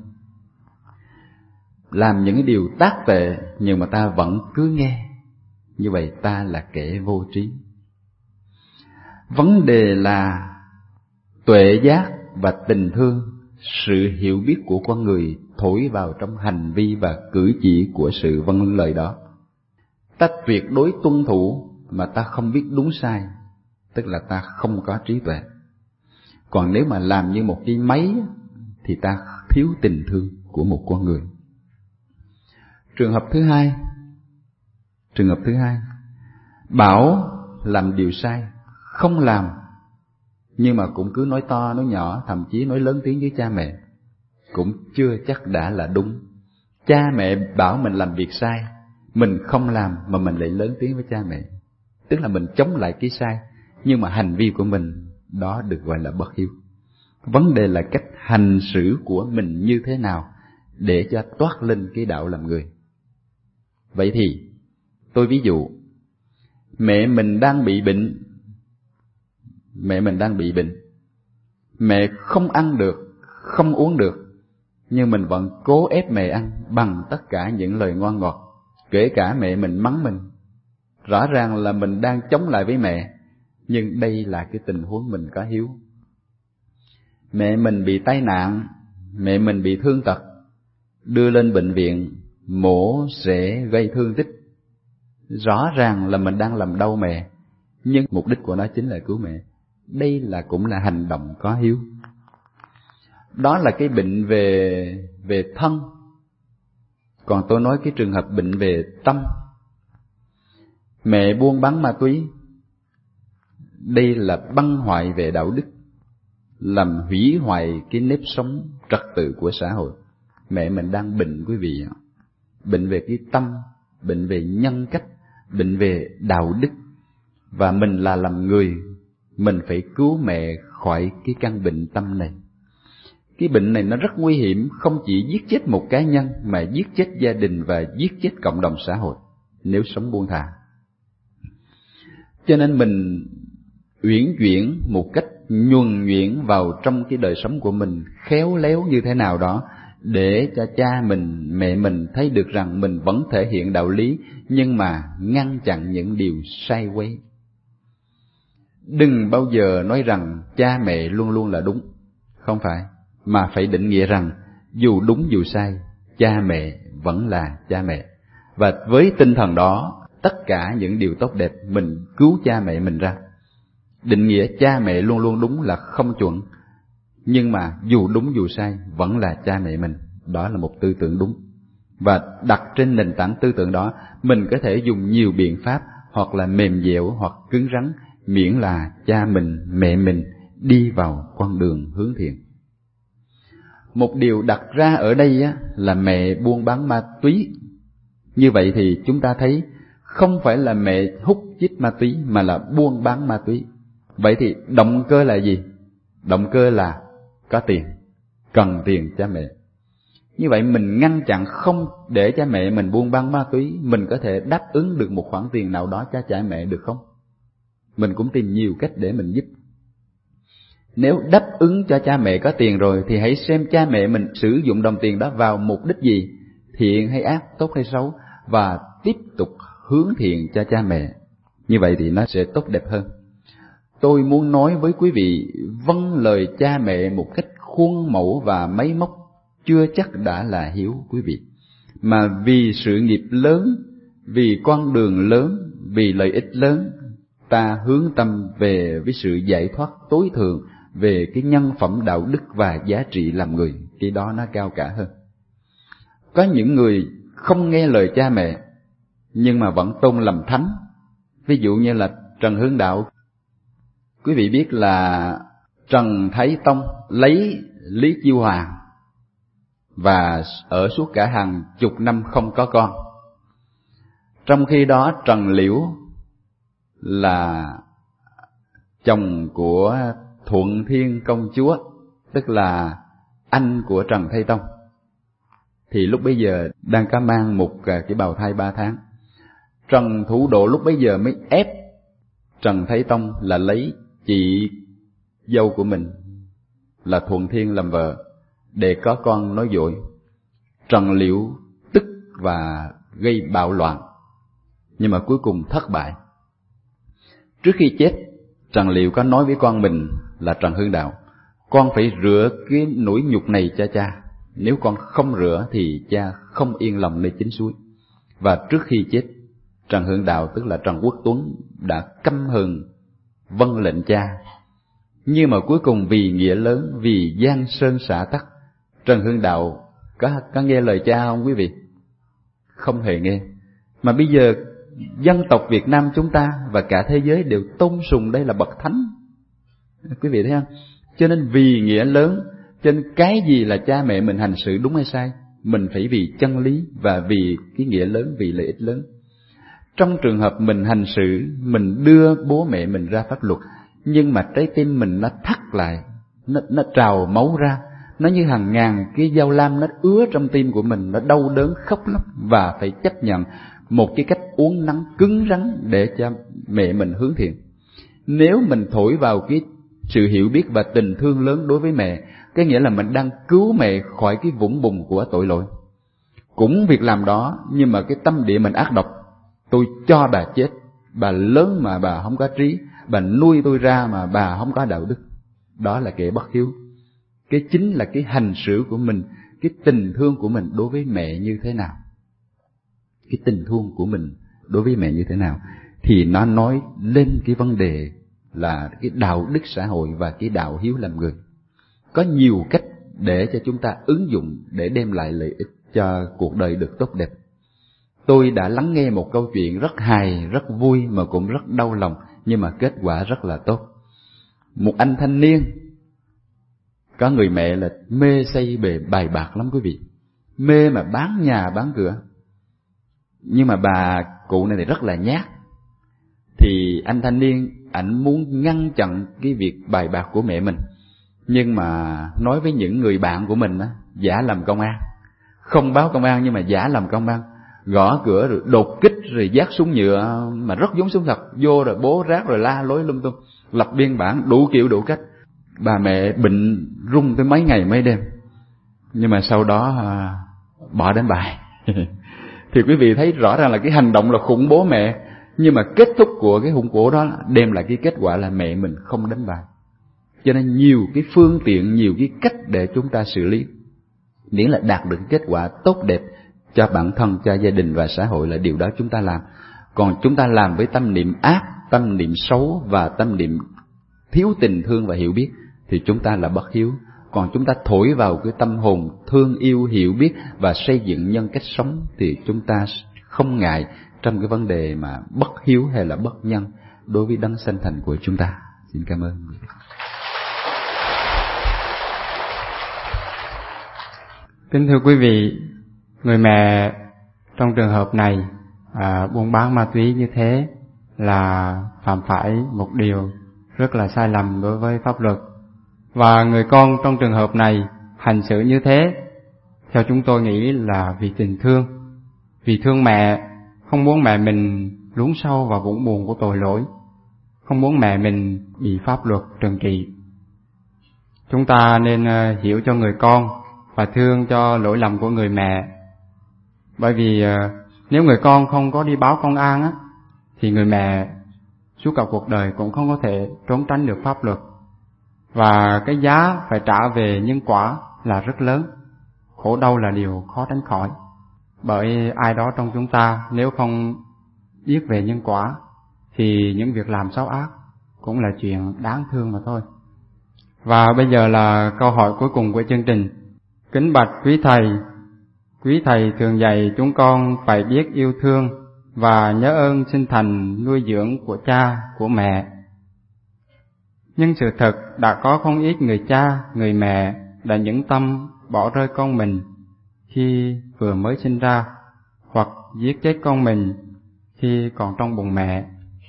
Làm những điều tác tệ nhưng mà ta vẫn cứ nghe, như vậy ta là kẻ vô trí. Vấn đề là tuệ giác và tình thương, sự hiểu biết của con người thổi vào trong hành vi và cử chỉ của sự vâng lời đó. Ta tuyệt đối tuân thủ mà ta không biết đúng sai, tức là ta không có trí tuệ. Còn nếu mà làm như một cái máy thì ta thiếu tình thương của một con người. Trường hợp thứ hai, bảo làm điều sai, không làm, nhưng mà cũng cứ nói to nói nhỏ, thậm chí nói lớn tiếng với cha mẹ, cũng chưa chắc đã là đúng. Cha mẹ bảo mình làm việc sai, mình không làm mà mình lại lớn tiếng với cha mẹ, tức là mình chống lại cái sai, nhưng mà hành vi của mình đó được gọi là bất hiếu. Vấn đề là cách hành xử của mình như thế nào để cho toát lên cái đạo làm người. Vậy thì tôi ví dụ, mẹ mình đang bị bệnh, mẹ không ăn được, không uống được, nhưng mình vẫn cố ép mẹ ăn bằng tất cả những lời ngon ngọt, kể cả mẹ mình mắng mình. Rõ ràng là mình đang chống lại với mẹ, nhưng đây là cái tình huống mình có hiếu. Mẹ mình bị tai nạn, mẹ mình bị thương tật, đưa lên bệnh viện, mổ sẽ gây thương tích. Rõ ràng là mình đang làm đau mẹ, nhưng mục đích của nó chính là cứu mẹ. Đây cũng là hành động có hiếu. Đó là cái bệnh về thân. Còn tôi nói cái trường hợp bệnh về tâm. Mẹ buôn bán ma túy, đây là băng hoại về đạo đức, làm hủy hoại cái nếp sống trật tự của xã hội. Mẹ mình đang bệnh quý vị ạ. Bệnh về cái tâm, bệnh về nhân cách, bệnh về đạo đức. Và mình là làm người, mình phải cứu mẹ khỏi cái căn bệnh tâm này. Cái bệnh này nó rất nguy hiểm, không chỉ giết chết một cá nhân mà giết chết gia đình và giết chết cộng đồng xã hội nếu sống buông thả. Cho nên mình uyển chuyển một cách nhuần nhuyễn vào trong cái đời sống của mình, khéo léo như thế nào đó để cho cha mình, mẹ mình thấy được rằng mình vẫn thể hiện đạo lý, nhưng mà ngăn chặn những điều sai quấy. Đừng bao giờ nói rằng cha mẹ luôn luôn là đúng, không phải, mà phải định nghĩa rằng dù đúng dù sai, cha mẹ vẫn là cha mẹ. Và với tinh thần đó, tất cả những điều tốt đẹp mình cứu cha mẹ mình ra. Định nghĩa cha mẹ luôn luôn đúng là không chuẩn, nhưng mà dù đúng dù sai vẫn là cha mẹ mình. Đó là một tư tưởng đúng. Và đặt trên nền tảng tư tưởng đó, mình có thể dùng nhiều biện pháp, hoặc là mềm dẻo hoặc cứng rắn, miễn là cha mình, mẹ mình đi vào con đường hướng thiện. Một điều đặt ra ở đây là mẹ buôn bán ma túy. Như vậy thì chúng ta thấy không phải là mẹ hút chích ma túy mà là buôn bán ma túy. Vậy thì động cơ là gì? Động cơ là có tiền, cần tiền cha mẹ. Như vậy mình ngăn chặn không để cha mẹ mình buôn bán ma túy, mình có thể đáp ứng được một khoản tiền nào đó cho cha mẹ được không? Mình cũng tìm nhiều cách để mình giúp. Nếu đáp ứng cho cha mẹ có tiền rồi thì hãy xem cha mẹ mình sử dụng đồng tiền đó vào mục đích gì, thiện hay ác, tốt hay xấu, và tiếp tục hướng thiện cho cha mẹ. Như vậy thì nó sẽ tốt đẹp hơn. Tôi muốn nói với quý vị, vâng lời cha mẹ một cách khuôn mẫu và máy móc chưa chắc đã là hiếu quý vị. Mà vì sự nghiệp lớn, vì con đường lớn, vì lợi ích lớn, ta hướng tâm về với sự giải thoát tối thượng, về cái nhân phẩm đạo đức và giá trị làm người, cái đó nó cao cả hơn. Có những người không nghe lời cha mẹ nhưng mà vẫn tôn làm thánh. Ví dụ như là Trần Hưng Đạo. Quý vị biết là Trần Thái Tông lấy Lý Chiêu Hoàng và ở suốt cả hàng chục năm không có con. Trong khi đó Trần Liễu là chồng của Thuận Thiên công chúa, tức là anh của Trần Thái Tông, thì lúc bấy giờ đang có mang một cái bào thai 3 tháng. Trần Thủ Độ lúc bấy giờ mới ép Trần Thái Tông là lấy chị dâu của mình là Thuận Thiên làm vợ để có con nói dối. Trần Liễu tức và gây bạo loạn, nhưng mà cuối cùng thất bại. Trước khi chết, Trần Liễu có nói với con mình là Trần Hưng Đạo: con phải rửa cái nỗi nhục này cho cha, nếu con không rửa thì cha không yên lòng nơi chính suối. Và trước khi chết, Trần Hưng Đạo tức là Trần Quốc Tuấn đã căm hờn vâng lệnh cha. Nhưng mà cuối cùng vì nghĩa lớn, vì giang sơn xã tắc, Trần Hưng Đạo có nghe lời cha không quý vị? Không hề nghe. Mà bây giờ dân tộc Việt Nam chúng ta và cả thế giới đều tôn sùng đây là bậc thánh. Quý vị thấy không? Cho nên vì nghĩa lớn, cho nên cái gì là cha mẹ mình hành xử đúng hay sai, mình phải vì chân lý và vì cái nghĩa lớn, vì lợi ích lớn. Trong trường hợp mình hành xử, mình đưa bố mẹ mình ra pháp luật, nhưng mà trái tim mình nó thắt lại, nó trào máu ra, nó như hàng ngàn cái dao lam nó ứa trong tim của mình, nó đau đớn khóc lóc, và phải chấp nhận một cái cách uốn nắn cứng rắn để cho mẹ mình hướng thiện. Nếu mình thổi vào cái sự hiểu biết và tình thương lớn đối với mẹ, cái nghĩa là mình đang cứu mẹ khỏi cái vũng bùn của tội lỗi. Cũng việc làm đó, nhưng mà cái tâm địa mình ác độc. Tôi cho bà chết, bà lớn mà bà không có trí, bà nuôi tôi ra mà bà không có đạo đức. Đó là kẻ bất hiếu. Cái chính là cái hành xử của mình cái tình thương của mình đối với mẹ như thế nào. Cái tình thương của mình đối với mẹ như thế nào thì nó nói lên cái vấn đề là cái đạo đức xã hội và cái đạo hiếu làm người. Có nhiều cách để cho chúng ta ứng dụng để đem lại lợi ích cho cuộc đời được tốt đẹp. Tôi đã lắng nghe một câu chuyện rất hài, rất vui mà cũng rất đau lòng, nhưng mà kết quả rất là tốt. Một anh thanh niên có người mẹ là mê say bề bài bạc lắm quý vị, mê mà bán nhà bán cửa. Nhưng mà bà cụ này thì rất là nhát. Thì anh thanh niên ảnh muốn ngăn chặn cái việc bài bạc của mẹ mình, nhưng mà nói với những người bạn của mình á, giả làm công an, không báo công an nhưng mà giả làm công an, gõ cửa rồi đột kích rồi vác súng nhựa mà rất giống súng thật vô rồi bố rác rồi la lối lung tung, lập biên bản đủ kiểu đủ cách. Bà mẹ bệnh run tới mấy ngày mấy đêm, nhưng mà sau đó bỏ đánh bài. Thì quý vị thấy rõ ràng là cái hành động là khủng bố mẹ, nhưng mà kết thúc của cái khủng bố đó đem lại cái kết quả là mẹ mình không đánh bài. Cho nên nhiều cái phương tiện, nhiều cái cách để chúng ta xử lý, miễn là đạt được kết quả tốt đẹp cho bản thân, cho gia đình và xã hội là điều đó chúng ta làm. Còn chúng ta làm với tâm niệm ác, tâm niệm xấu và tâm niệm thiếu tình thương và hiểu biết thì chúng ta là bất hiếu. Còn chúng ta thổi vào cái tâm hồn thương yêu, hiểu biết và xây dựng nhân cách sống thì chúng ta không ngại trong cái vấn đề mà bất hiếu hay là bất nhân đối với đấng sanh thành của chúng ta. Xin cảm ơn. Kính thưa quý vị, người mẹ trong trường hợp này buôn bán ma túy như thế là phạm phải một điều rất là sai lầm đối với pháp luật. Và người con trong trường hợp này hành xử như thế, theo chúng tôi nghĩ là vì tình thương. Vì thương mẹ, không muốn mẹ mình lún sâu vào vũng buồn của tội lỗi, không muốn mẹ mình bị pháp luật trừng trị. Chúng ta nên hiểu cho người con và thương cho lỗi lầm của người mẹ. Bởi vì nếu người con không có đi báo công an á, thì người mẹ suốt cả cuộc đời cũng không có thể trốn tránh được pháp luật. Và cái giá phải trả về nhân quả là rất lớn. Khổ đau là điều khó tránh khỏi. Bởi ai đó trong chúng ta nếu không biết về nhân quả thì những việc làm xấu ác cũng là chuyện đáng thương mà thôi. Và bây giờ là câu hỏi cuối cùng của chương trình. Kính bạch quý thầy thường dạy chúng con phải biết yêu thương và nhớ ơn sinh thành nuôi dưỡng của cha, của mẹ. Nhưng sự thật đã có không ít người cha, người mẹ đã nhẫn tâm bỏ rơi con mình khi vừa mới sinh ra, hoặc giết chết con mình khi còn trong bụng mẹ.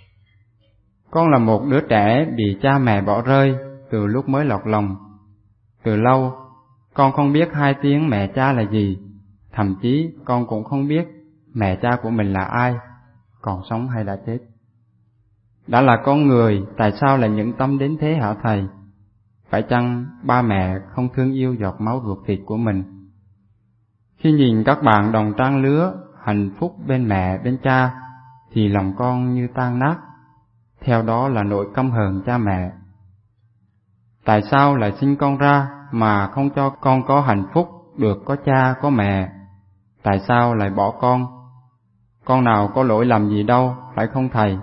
Con là một đứa trẻ bị cha mẹ bỏ rơi từ lúc mới lọt lòng. Từ lâu, con không biết hai tiếng mẹ cha là gì, thậm chí con cũng không biết mẹ cha của mình là ai, còn sống hay đã chết. Đã là con người, tại sao lại nhẫn tâm đến thế hả thầy? Phải chăng ba mẹ không thương yêu giọt máu ruột thịt của mình? Khi nhìn các bạn đồng trang lứa hạnh phúc bên mẹ bên cha thì lòng con như tan nát, theo đó là nỗi căm hờn cha mẹ. Tại sao lại sinh con ra mà không cho con có hạnh phúc được có cha có mẹ? Tại sao lại bỏ con? Con nào có lỗi lầm gì đâu, phải không thầy?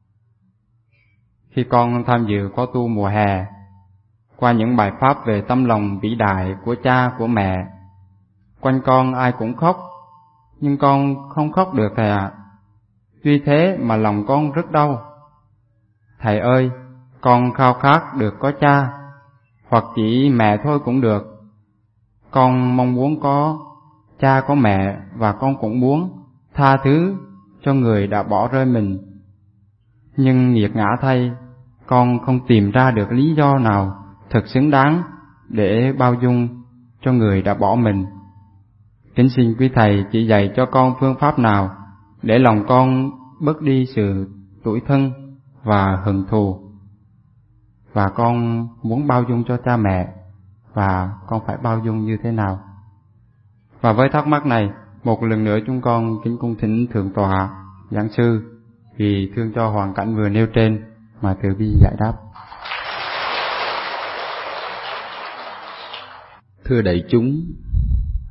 Khi con tham dự khóa tu mùa hè, qua những bài pháp về tâm lòng vĩ đại của cha của mẹ, quanh con ai cũng khóc, nhưng con không khóc được thầy ạ. Tuy thế mà lòng con rất đau. Thầy ơi, con khao khát được có cha, hoặc chỉ mẹ thôi cũng được. Con mong muốn có cha có mẹ, và con cũng muốn tha thứ cho người đã bỏ rơi mình. Nhưng nghiệt ngã thay, con không tìm ra được lý do nào thật xứng đáng để bao dung cho người đã bỏ mình. Kính xin quý thầy chỉ dạy cho con phương pháp nào để lòng con bớt đi sự tủi thân và hận thù. Và con muốn bao dung cho cha mẹ, và con phải bao dung như thế nào? Và với thắc mắc này, một lần nữa chúng con kính cung thỉnh Thượng tọa Giảng sư vì thương cho hoàn cảnh vừa nêu trên mà từ bi giải đáp. Thưa đại chúng,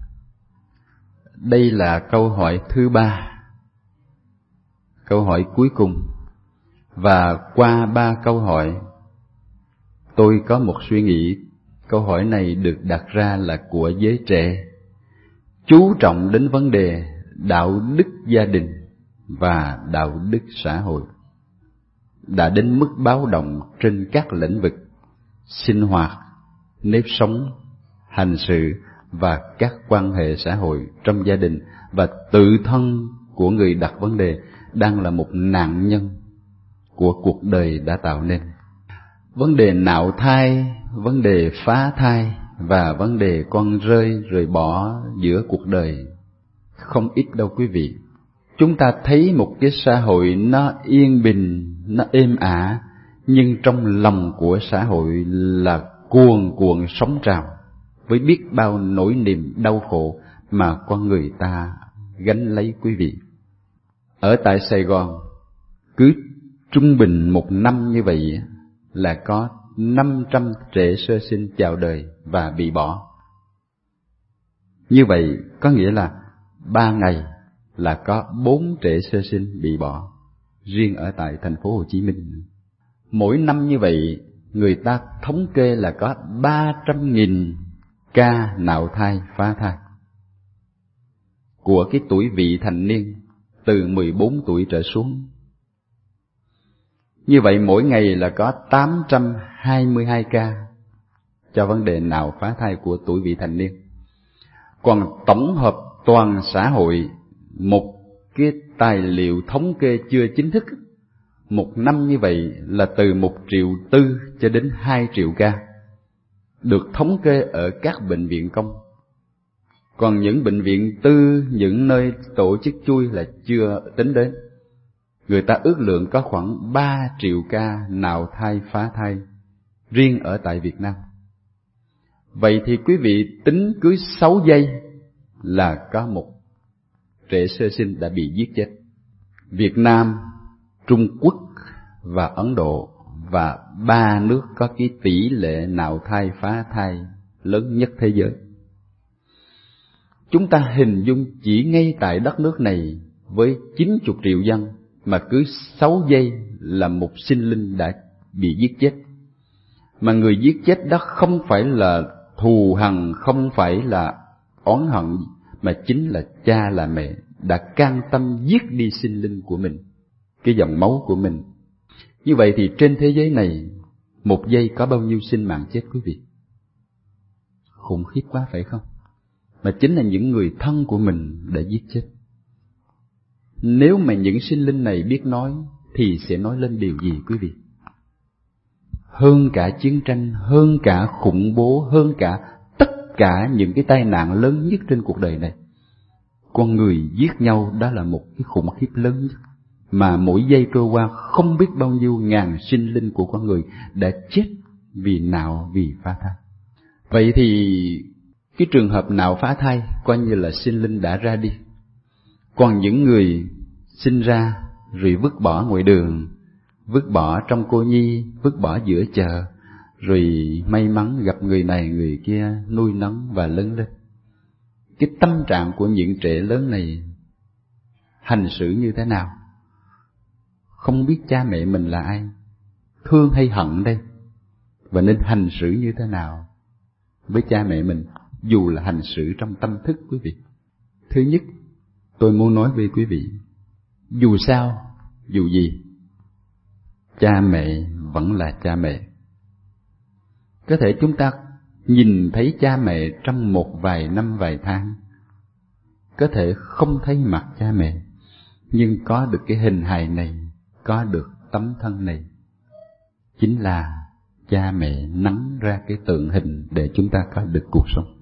đây là câu hỏi thứ 3, câu hỏi cuối cùng. Và qua 3 câu hỏi, tôi có một suy nghĩ. Câu hỏi này được đặt ra là của giới trẻ, chú trọng đến vấn đề đạo đức gia đình và đạo đức xã hội, đã đến mức báo động trên các lĩnh vực sinh hoạt, nếp sống, hành sự và các quan hệ xã hội trong gia đình, và tự thân của người đặt vấn đề đang là một nạn nhân của cuộc đời đã tạo nên. Vấn đề nạo thai, vấn đề phá thai và vấn đề con rời bỏ giữa cuộc đời không ít đâu quý vị. Chúng ta thấy một cái xã hội nó yên bình, nó êm ả, nhưng trong lòng của xã hội là cuồn cuộn sóng trào, với biết bao nỗi niềm đau khổ mà con người ta gánh lấy quý vị. Ở tại Sài Gòn, cứ trung bình một năm như vậy là có 500 trẻ sơ sinh chào đời và bị bỏ. Như vậy có nghĩa là 3 ngày là có 4 trẻ sơ sinh bị bỏ, riêng ở tại thành phố Hồ Chí Minh. Mỗi năm như vậy, người ta thống kê là có 300.000 ca nạo thai, phá thai của cái tuổi vị thành niên từ 14 tuổi trở xuống. Như vậy mỗi ngày là có 822 ca cho vấn đề nạo phá thai của tuổi vị thành niên. Còn tổng hợp toàn xã hội, một cái tài liệu thống kê chưa chính thức, một năm như vậy là từ 1,4 triệu cho đến 2 triệu ca, được thống kê ở các bệnh viện công. Còn những bệnh viện tư, những nơi tổ chức chui là chưa tính đến. Người ta ước lượng có khoảng 3 triệu ca nạo thai, phá thai riêng ở tại Việt Nam. Vậy thì quý vị tính cứ 6 giây là có một trẻ sơ sinh đã bị giết chết. Việt Nam, Trung Quốc và Ấn Độ và 3 nước có cái tỷ lệ nạo thai, phá thai lớn nhất thế giới. Chúng ta hình dung chỉ ngay tại đất nước này với 90 triệu dân mà cứ 6 giây là một sinh linh đã bị giết chết. Mà người giết chết đó không phải là thù hằn, không phải là oán hận, mà chính là cha là mẹ đã can tâm giết đi sinh linh của mình, cái dòng máu của mình. Như vậy thì trên thế giới này, một giây có bao nhiêu sinh mạng chết quý vị? Khủng khiếp quá phải không? Mà chính là những người thân của mình đã giết chết. Nếu mà những sinh linh này biết nói thì sẽ nói lên điều gì quý vị? Hơn cả chiến tranh, hơn cả khủng bố, hơn cả tất cả những cái tai nạn lớn nhất trên cuộc đời này, con người giết nhau đó là một cái khủng khiếp lớn nhất. Mà mỗi giây trôi qua không biết bao nhiêu ngàn sinh linh của con người đã chết vì nạo, vì phá thai. Vậy thì cái trường hợp nạo phá thai coi như là sinh linh đã ra đi. Còn những người sinh ra rồi vứt bỏ ngoài đường, vứt bỏ trong cô nhi, vứt bỏ giữa chợ, rồi may mắn gặp người này người kia nuôi nấng và lớn lên. Cái tâm trạng của những trẻ lớn này hành xử như thế nào? Không biết cha mẹ mình là ai, thương hay hận đây, và nên hành xử như thế nào với cha mẹ mình, dù là hành xử trong tâm thức quý vị. Thứ nhất, tôi muốn nói với quý vị, dù sao, dù gì, cha mẹ vẫn là cha mẹ. Có thể chúng ta nhìn thấy cha mẹ trong một vài năm, vài tháng, có thể không thấy mặt cha mẹ, nhưng có được cái hình hài này, có được tấm thân này, chính là cha mẹ nắn ra cái tượng hình để chúng ta có được cuộc sống.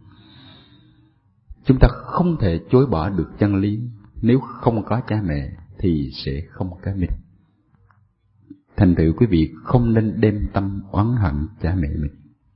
Chúng ta không thể chối bỏ được chân lý, nếu không có cha mẹ thì sẽ không có mình. Thành thử quý vị không nên đem tâm oán hận cha mẹ mình.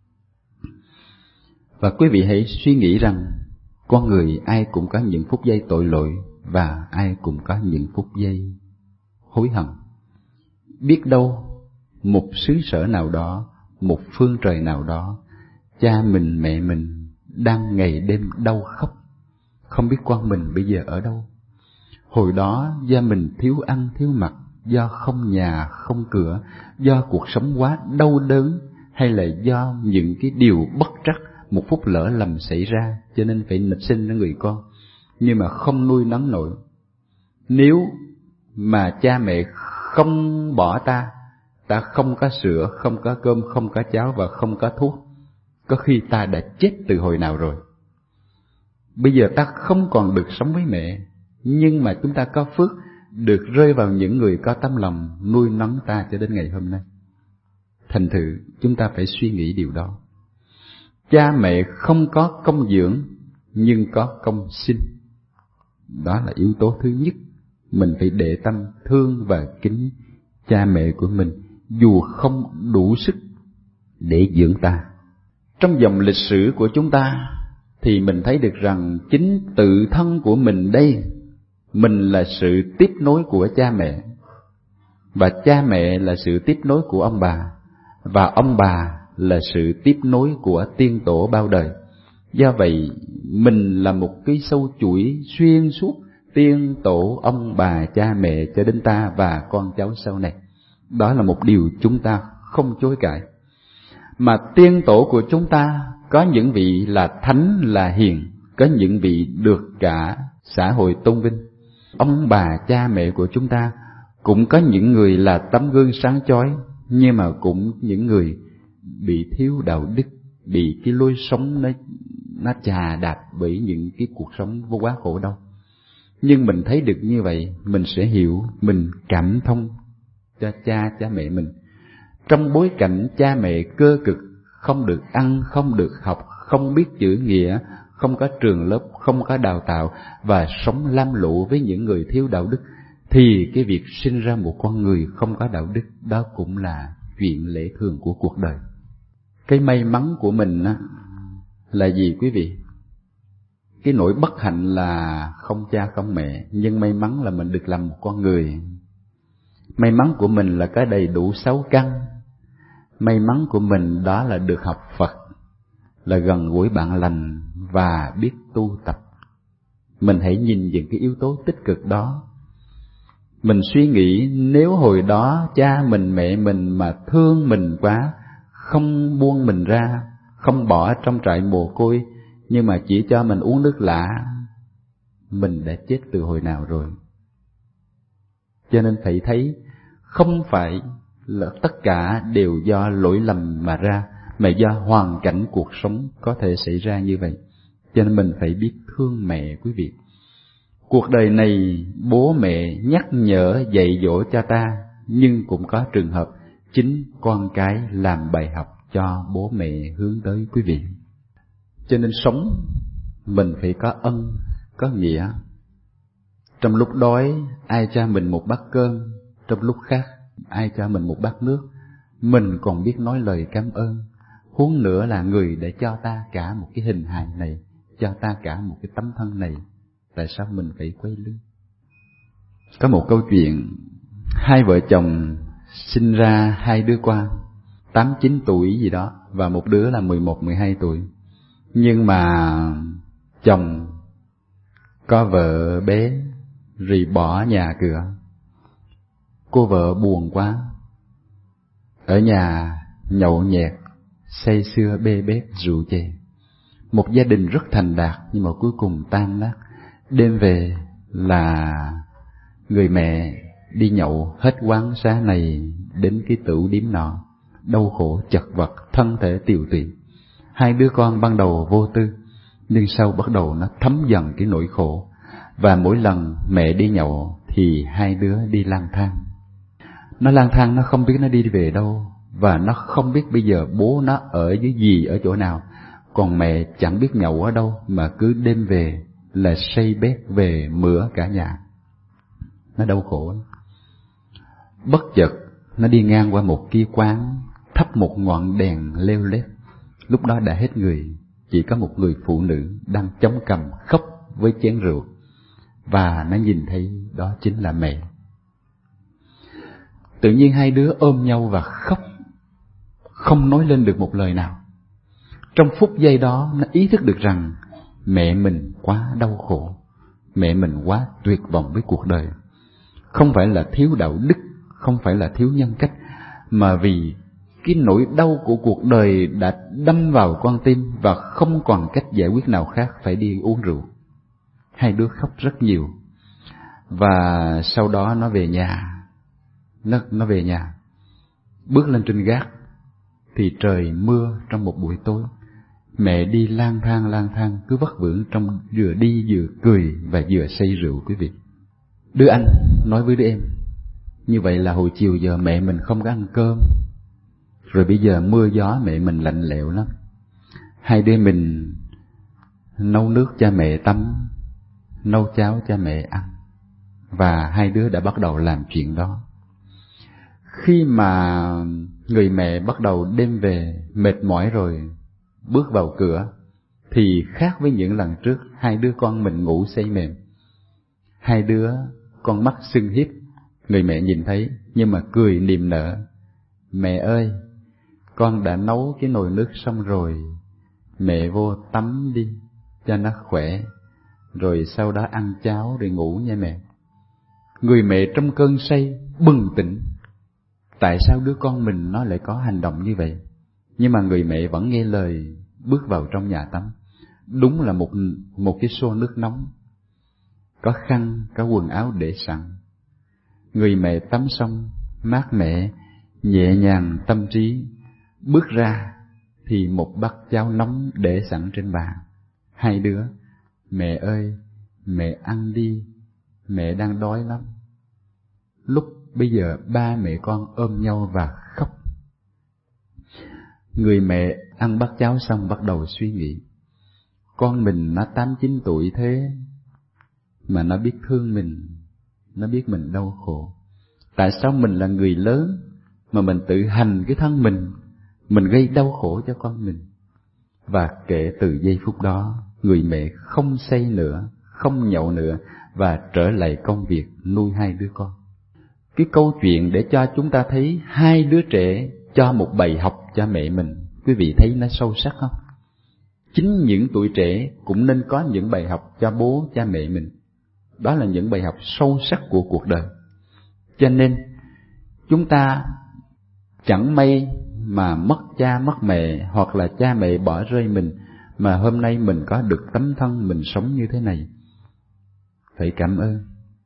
Và quý vị hãy suy nghĩ rằng con người ai cũng có những phút giây tội lỗi và ai cũng có những phút giây hối hận. Biết đâu một xứ sở nào đó, một phương trời nào đó, cha mình, mẹ mình đang ngày đêm đau khóc, không biết con mình bây giờ ở đâu. Hồi đó do mình thiếu ăn thiếu mặc, do không nhà không cửa, do cuộc sống quá đau đớn, hay là do những cái điều bất trắc, một phút lỡ lầm xảy ra cho nên phải nịch sinh ra người con, nhưng mà không nuôi nấng nổi. Nếu mà cha mẹ không bỏ ta, ta không có sữa, không có cơm, không có cháo và không có thuốc, có khi ta đã chết từ hồi nào rồi. Bây giờ ta không còn được sống với mẹ, nhưng mà chúng ta có phước được rơi vào những người có tấm lòng nuôi nấng ta cho đến ngày hôm nay. Thành thử chúng ta phải suy nghĩ điều đó. Cha mẹ không có công dưỡng, nhưng có công sinh. Đó là yếu tố thứ nhất. Mình phải để tâm thương và kính cha mẹ của mình, dù không đủ sức để dưỡng ta. Trong dòng lịch sử của chúng ta thì mình thấy được rằng chính tự thân của mình đây, mình là sự tiếp nối của cha mẹ, và cha mẹ là sự tiếp nối của ông bà, và ông bà là sự tiếp nối của tiên tổ bao đời. Do vậy, mình là một cái sâu chuỗi xuyên suốt tiên tổ, ông bà, cha mẹ cho đến ta và con cháu sau này. Đó là một điều chúng ta không chối cãi. Mà tiên tổ của chúng ta có những vị là thánh, là hiền, có những vị được cả xã hội tôn vinh. Ông bà, cha mẹ của chúng ta cũng có những người là tấm gương sáng chói, nhưng mà cũng những người bị thiếu đạo đức, bị cái lối sống nó chà đạp bởi những cái cuộc sống vô quá khổ đau. Nhưng mình thấy được như vậy, mình sẽ hiểu, mình cảm thông cho cha mẹ mình. Trong bối cảnh cha mẹ cơ cực, không được ăn, không được học, không biết chữ nghĩa, không có trường lớp, không có đào tạo, và sống lam lũ với những người thiếu đạo đức, thì cái việc sinh ra một con người không có đạo đức, đó cũng là chuyện lẽ thường của cuộc đời. Cái may mắn của mình là gì quý vị? Cái nỗi bất hạnh là không cha không mẹ, nhưng may mắn là mình được làm một con người. May mắn của mình là có đầy đủ 6 căn. May mắn của mình đó là được học Phật, là gần gũi bạn lành và biết tu tập. Mình hãy nhìn những cái yếu tố tích cực đó. Mình suy nghĩ nếu hồi đó cha mình mẹ mình mà thương mình quá, không buông mình ra, không bỏ trong trại mồ côi, nhưng mà chỉ cho mình uống nước lã, mình đã chết từ hồi nào rồi. Cho nên phải thấy không phải là tất cả đều do lỗi lầm mà ra, mà do hoàn cảnh cuộc sống có thể xảy ra như vậy. Cho nên mình phải biết thương mẹ quý vị. Cuộc đời này bố mẹ nhắc nhở dạy dỗ cho ta, nhưng cũng có trường hợp chính con cái làm bài học cho bố mẹ hướng tới quý vị. Cho nên sống mình phải có ân, có nghĩa. Trong lúc đói ai cho mình một bát cơm, trong lúc khác ai cho mình một bát nước, mình còn biết nói lời cảm ơn. Huống nữa là người đã cho ta cả một cái hình hài này, cho ta cả một cái tấm thân này, tại sao mình phải quay lưng? Có một câu chuyện, hai vợ chồng sinh ra hai đứa con 8-9 tuổi gì đó, và một đứa là 11-12 tuổi. Nhưng mà chồng có vợ bé rồi bỏ nhà cửa. Cô vợ buồn quá, ở nhà nhậu nhẹt, say sưa bê bết rượu chè. Một gia đình rất thành đạt nhưng mà cuối cùng tan nát. Đêm về là người mẹ đi nhậu hết quán xá này đến cái tửu điếm nọ, đau khổ chật vật, thân thể tiều tụy. Hai đứa con ban đầu vô tư, nhưng sau bắt đầu nó thấm dần cái nỗi khổ. Và mỗi lần mẹ đi nhậu thì hai đứa đi lang thang. Nó lang thang, nó không biết nó đi về đâu, và nó không biết bây giờ bố nó ở dưới gì, ở chỗ nào. Còn mẹ chẳng biết nhậu ở đâu, mà cứ đêm về là say bét về mửa cả nhà. Nó đau khổ. Bất chợt nó đi ngang qua một cái quán, thắp một ngọn đèn leo lét. Lúc đó đã hết người, chỉ có một người phụ nữ đang chống cằm khóc với chén rượu. Và nó nhìn thấy đó chính là mẹ. Tự nhiên hai đứa ôm nhau và khóc, không nói lên được một lời nào. Trong phút giây đó nó ý thức được rằng mẹ mình quá đau khổ, mẹ mình quá tuyệt vọng với cuộc đời. Không phải là thiếu đạo đức, không phải là thiếu nhân cách, mà vì cái nỗi đau của cuộc đời đã đâm vào con tim và không còn cách giải quyết nào khác, phải đi uống rượu. Hai đứa khóc rất nhiều. Và sau đó nó về nhà. Nó về nhà. Bước lên trên gác thì trời mưa trong một buổi tối. Mẹ đi lang thang cứ vất vưởng trong vừa đi vừa cười và vừa say rượu, quý vị. Đứa anh nói với đứa em, như vậy là hồi chiều giờ mẹ mình không có ăn cơm, rồi bây giờ mưa gió mẹ mình lạnh lẽo lắm. Hai đứa mình nấu nước cho mẹ tắm, nấu cháo cho mẹ ăn, và hai đứa đã bắt đầu làm chuyện đó. Khi mà người mẹ bắt đầu đêm về mệt mỏi rồi bước vào cửa, thì khác với những lần trước, hai đứa con mình ngủ say mềm. Hai đứa con mắt sưng híp, người mẹ nhìn thấy nhưng mà cười niềm nở. Mẹ ơi, con đã nấu cái nồi nước xong rồi, mẹ vô tắm đi cho nó khỏe, rồi sau đó ăn cháo rồi ngủ nha mẹ. Người mẹ trong cơn say bừng tỉnh. Tại sao đứa con mình nó lại có hành động như vậy? Nhưng mà người mẹ vẫn nghe lời, bước vào trong nhà tắm. Đúng là một cái xô nước nóng, có khăn, có quần áo để sẵn. Người mẹ tắm xong, mát mẻ, nhẹ nhàng tâm trí, bước ra thì một bát cháo nóng để sẵn trên bàn. Hai đứa, mẹ ơi, mẹ ăn đi, mẹ đang đói lắm. Lúc bây giờ ba mẹ con ôm nhau và khóc. Người mẹ ăn bát cháo xong bắt đầu suy nghĩ, con mình nó 8-9 tuổi thế mà nó biết thương mình, nó biết mình đau khổ. Tại sao mình là người lớn mà mình tự hành cái thân mình gây đau khổ cho con mình? Và kể từ giây phút đó, người mẹ không say nữa, không nhậu nữa, và trở lại công việc nuôi hai đứa con. Cái câu chuyện để cho chúng ta thấy hai đứa trẻ cho một bài học cho mẹ mình. Quý vị thấy nó sâu sắc không? Chính những tuổi trẻ cũng nên có những bài học cho bố, cha mẹ mình. Đó là những bài học sâu sắc của cuộc đời. Cho nên chúng ta chẳng may mà mất cha mất mẹ, hoặc là cha mẹ bỏ rơi mình, mà hôm nay mình có được tấm thân mình sống như thế này, phải cảm ơn.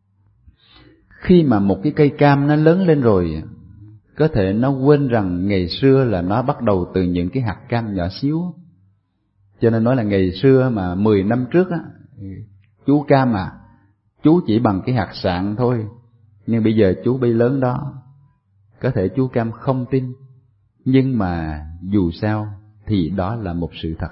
Khi mà một cái cây cam nó lớn lên rồi, có thể nó quên rằng ngày xưa là nó bắt đầu từ những cái hạt cam nhỏ xíu. Cho nên nói là ngày xưa mà 10 năm trước á, chú cam chú chỉ bằng cái hạt sạn thôi, nhưng bây giờ chú bay lớn đó. Có thể chú cam không tin, nhưng mà dù sao thì đó là một sự thật.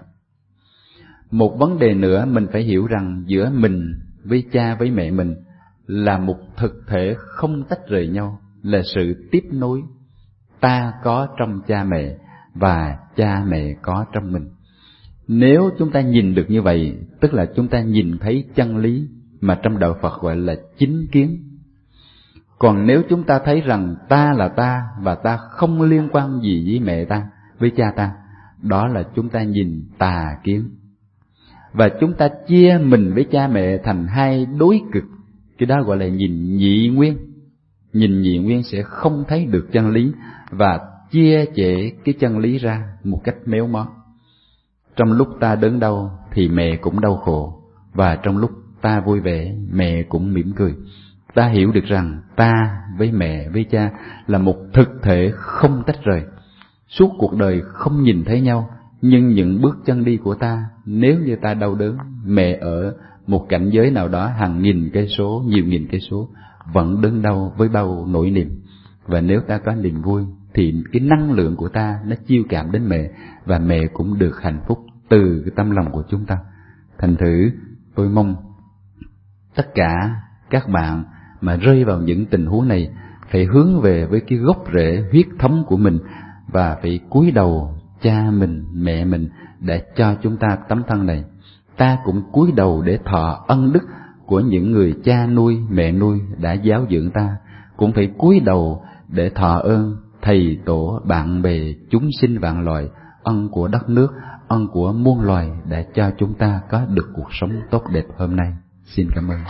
Một vấn đề nữa mình phải hiểu rằng giữa mình với cha với mẹ mình là một thực thể không tách rời nhau, là sự tiếp nối. Ta có trong cha mẹ và cha mẹ có trong mình. Nếu chúng ta nhìn được như vậy, tức là chúng ta nhìn thấy chân lý mà trong đạo Phật gọi là chính kiến. Còn nếu chúng ta thấy rằng ta là ta và ta không liên quan gì với mẹ ta, với cha ta, đó là chúng ta nhìn tà kiến. Và chúng ta chia mình với cha mẹ thành hai đối cực, cái đó gọi là nhìn nhị nguyên. Nhìn nhị nguyên sẽ không thấy được chân lý và chia chẻ cái chân lý ra một cách méo mó. Trong lúc ta đớn đau thì mẹ cũng đau khổ, và trong lúc ta vui vẻ mẹ cũng mỉm cười. Ta hiểu được rằng ta với mẹ với cha là một thực thể không tách rời. Suốt cuộc đời không nhìn thấy nhau, nhưng những bước chân đi của ta, nếu như ta đau đớn, mẹ ở một cảnh giới nào đó hàng nghìn cây số, nhiều nghìn cây số, vẫn đớn đau với bao nỗi niềm. Và nếu ta có niềm vui thì cái năng lượng của ta nó chiêu cảm đến mẹ, và mẹ cũng được hạnh phúc từ cái tâm lòng của chúng ta. Thành thử tôi mong tất cả các bạn mà rơi vào những tình huống này phải hướng về với cái gốc rễ huyết thống của mình, và phải cúi đầu cha mình, mẹ mình đã cho chúng ta tấm thân này. Ta cũng cúi đầu để thọ ân đức của những người cha nuôi, mẹ nuôi đã giáo dưỡng ta. Cũng phải cúi đầu để thọ ơn thầy tổ, bạn bè, chúng sinh vạn loài, ân của đất nước, ân của muôn loài đã cho chúng ta có được cuộc sống tốt đẹp hôm nay. Xin cảm ơn.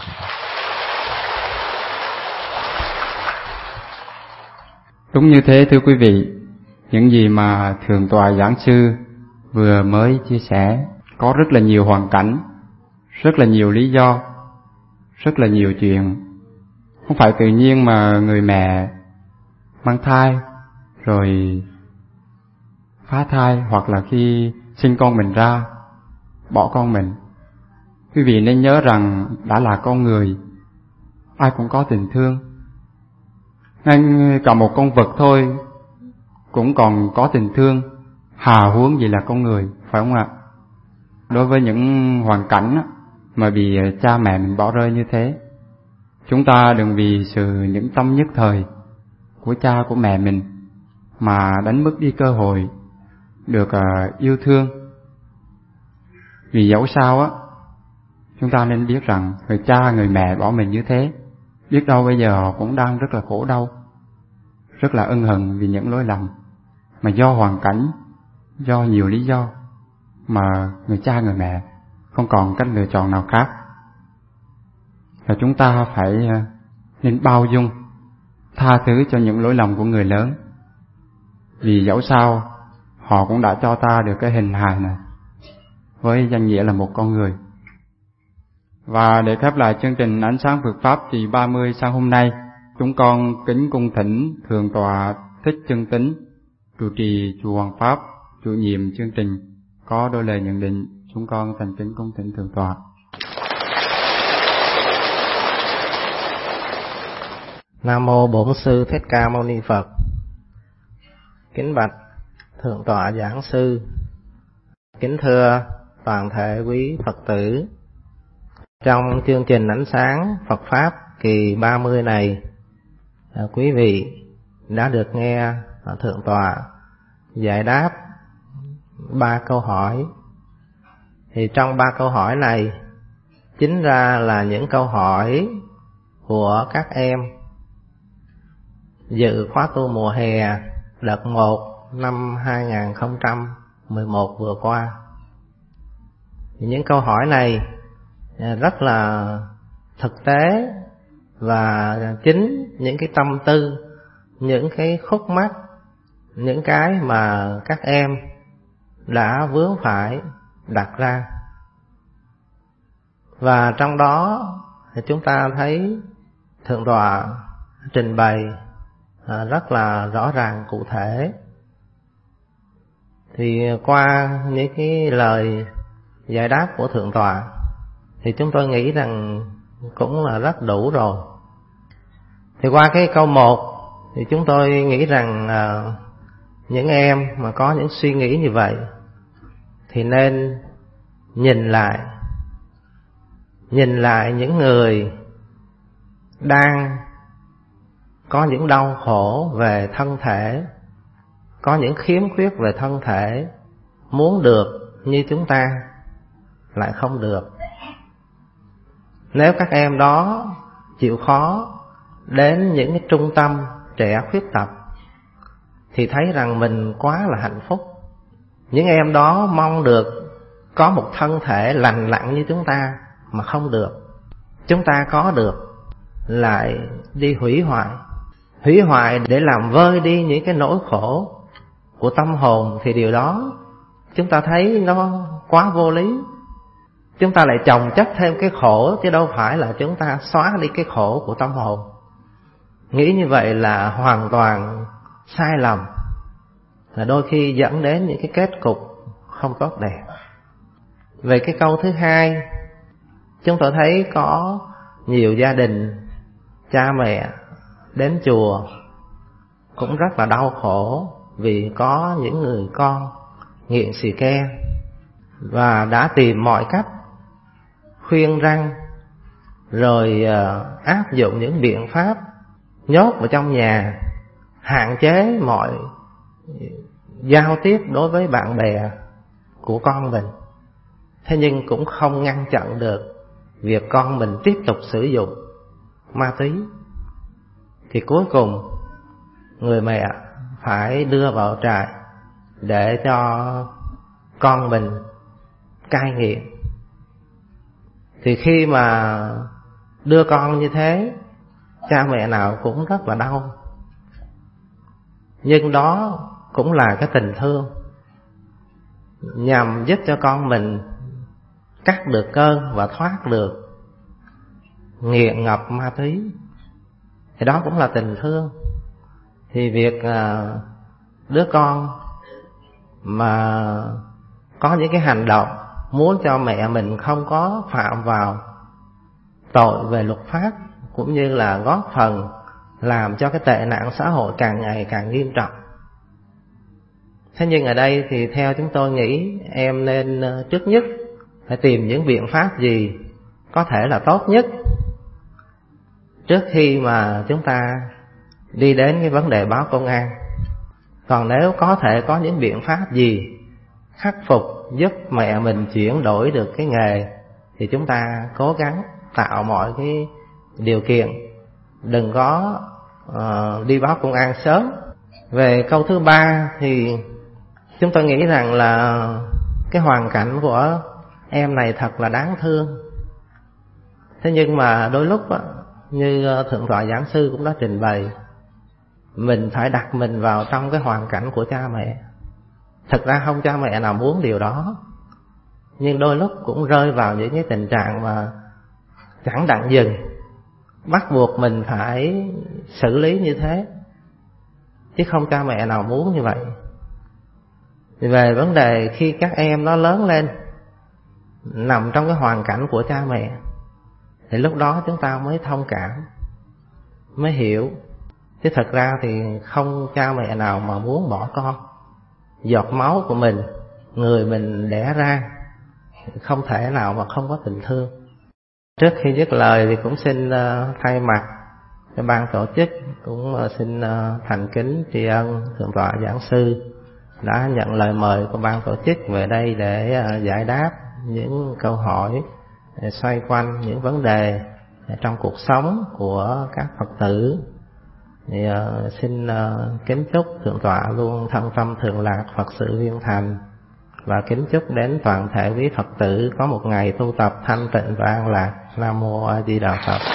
Đúng như thế thưa quý vị, những gì mà Thượng tọa Giảng sư vừa mới chia sẻ có rất là nhiều hoàn cảnh, rất là nhiều lý do, rất là nhiều chuyện. Không phải tự nhiên mà người mẹ mang thai rồi phá thai, hoặc là khi sinh con mình ra bỏ con mình. Quý vị nên nhớ rằng đã là con người, ai cũng có tình thương. Ngay cả một con vật thôi cũng còn có tình thương, hà huống gì là con người, phải không ạ? Đối với những hoàn cảnh mà bị cha mẹ mình bỏ rơi như thế, chúng ta đừng vì những tâm nhất thời của cha của mẹ mình mà đánh mất đi cơ hội được yêu thương. Vì dẫu sao chúng ta nên biết rằng người cha người mẹ bỏ mình như thế, biết đâu bây giờ họ cũng đang rất là khổ đau, rất là ân hận vì những lỗi lầm mà do hoàn cảnh, do nhiều lý do mà người cha người mẹ không còn cách lựa chọn nào khác. Và chúng ta phải nên bao dung, tha thứ cho những lỗi lầm của người lớn. Vì dẫu sao họ cũng đã cho ta được cái hình hài này với danh nghĩa là một con người. Và để khép lại chương trình Ánh Sáng Phật Pháp kỳ 30 sáng hôm nay, chúng con kính cung thỉnh Thượng tọa Thích Chân Tín, trụ trì chùa Hoàng Pháp, chủ nhiệm chương trình, có đôi lời nhận định. Chúng con thành kính cung thỉnh Thượng tọa. Nam mô Bổn Sư Thích Ca Mâu Ni Phật. Kính bạch Thượng tọa Giảng sư, kính thưa toàn thể quý Phật tử. Trong chương trình Ánh Sáng Phật Pháp kỳ 30 này, quý vị đã được nghe Thượng tọa giải đáp 3 câu hỏi. Thì trong 3 câu hỏi này chính ra là những câu hỏi của các em dự khóa tu mùa hè đợt 1 năm 2011 vừa qua. Những câu hỏi này rất là thực tế, và chính những cái tâm tư, những cái khúc mắc, những cái mà các em đã vướng phải đặt ra. Và trong đó thì chúng ta thấy Thượng tọa trình bày rất là rõ ràng cụ thể. Thì qua những cái lời giải đáp của Thượng tọa thì chúng tôi nghĩ rằng cũng là rất đủ rồi. Thì qua cái câu 1 thì chúng tôi nghĩ rằng những em mà có những suy nghĩ như vậy thì nên nhìn lại những người đang có những đau khổ về thân thể, có những khiếm khuyết về thân thể, muốn được như chúng ta lại không được. Nếu các em đó chịu khó đến những cái trung tâm trẻ khuyết tật thì thấy rằng mình quá là hạnh phúc. Những em đó mong được có một thân thể lành lặn như chúng ta mà không được. Chúng ta có được lại đi hủy hoại để làm vơi đi những cái nỗi khổ của tâm hồn, thì điều đó chúng ta thấy nó quá vô lý. Chúng ta lại chồng chất thêm cái khổ, chứ đâu phải là chúng ta xóa đi cái khổ của tâm hồn. Nghĩ như vậy là hoàn toàn sai lầm, là đôi khi dẫn đến những cái kết cục không tốt đẹp. Về cái câu thứ hai, chúng tôi thấy có nhiều gia đình, cha mẹ đến chùa cũng rất là đau khổ vì có những người con nghiện xì ke, và đã tìm mọi cách khuyên răn, rồi áp dụng những biện pháp nhốt vào trong nhà, hạn chế mọi giao tiếp đối với bạn bè của con mình. Thế nhưng cũng không ngăn chặn được việc con mình tiếp tục sử dụng ma túy. Thì cuối cùng người mẹ phải đưa vào trại để cho con mình cai nghiện. Thì khi mà đưa con như thế, cha mẹ nào cũng rất là đau. Nhưng đó cũng là cái tình thương, nhằm giúp cho con mình cắt được cơn và thoát được nghiện ngập ma túy. Thì đó cũng là tình thương. Thì việc đứa con mà có những cái hành động muốn cho mẹ mình không có phạm vào tội về luật pháp, cũng như là góp phần làm cho cái tệ nạn xã hội càng ngày càng nghiêm trọng. Thế nhưng ở đây thì theo chúng tôi nghĩ em nên trước nhất phải tìm những biện pháp gì có thể là tốt nhất trước khi mà chúng ta đi đến cái vấn đề báo công an. Còn nếu có thể có những biện pháp gì khắc phục giúp mẹ mình chuyển đổi được cái nghề thì chúng ta cố gắng tạo mọi cái điều kiện, đừng có đi báo công an sớm. Về câu thứ ba thì chúng tôi nghĩ rằng là cái hoàn cảnh của em này thật là đáng thương. Thế nhưng mà đôi lúc như Thượng tọa giảng sư cũng đã trình bày, mình phải đặt mình vào trong cái hoàn cảnh của cha mẹ. Thật ra không cha mẹ nào muốn điều đó, nhưng đôi lúc cũng rơi vào những cái tình trạng mà chẳng đặng dừng, bắt buộc mình phải xử lý như thế, chứ không cha mẹ nào muốn như vậy. Thì về vấn đề khi các em nó lớn lên nằm trong cái hoàn cảnh của cha mẹ, thì lúc đó chúng ta mới thông cảm, mới hiểu. Chứ thật ra thì không cha mẹ nào mà muốn bỏ con. Giọt máu của mình, người mình đẻ ra, không thể nào mà không có tình thương. Trước khi dứt lời thì cũng xin thay mặt cho ban tổ chức, cũng xin thành kính tri ân Thượng tọa giảng sư đã nhận lời mời của ban tổ chức về đây để giải đáp những câu hỏi xoay quanh những vấn đề trong cuộc sống của các Phật tử. Thì xin kính chúc Thượng tọa luôn thân tâm thường lạc, Phật sự viên thành, và kính chúc đến toàn thể quý Phật tử có một ngày tu tập thanh tịnh và an lạc. Nam mô A Di Đà Phật.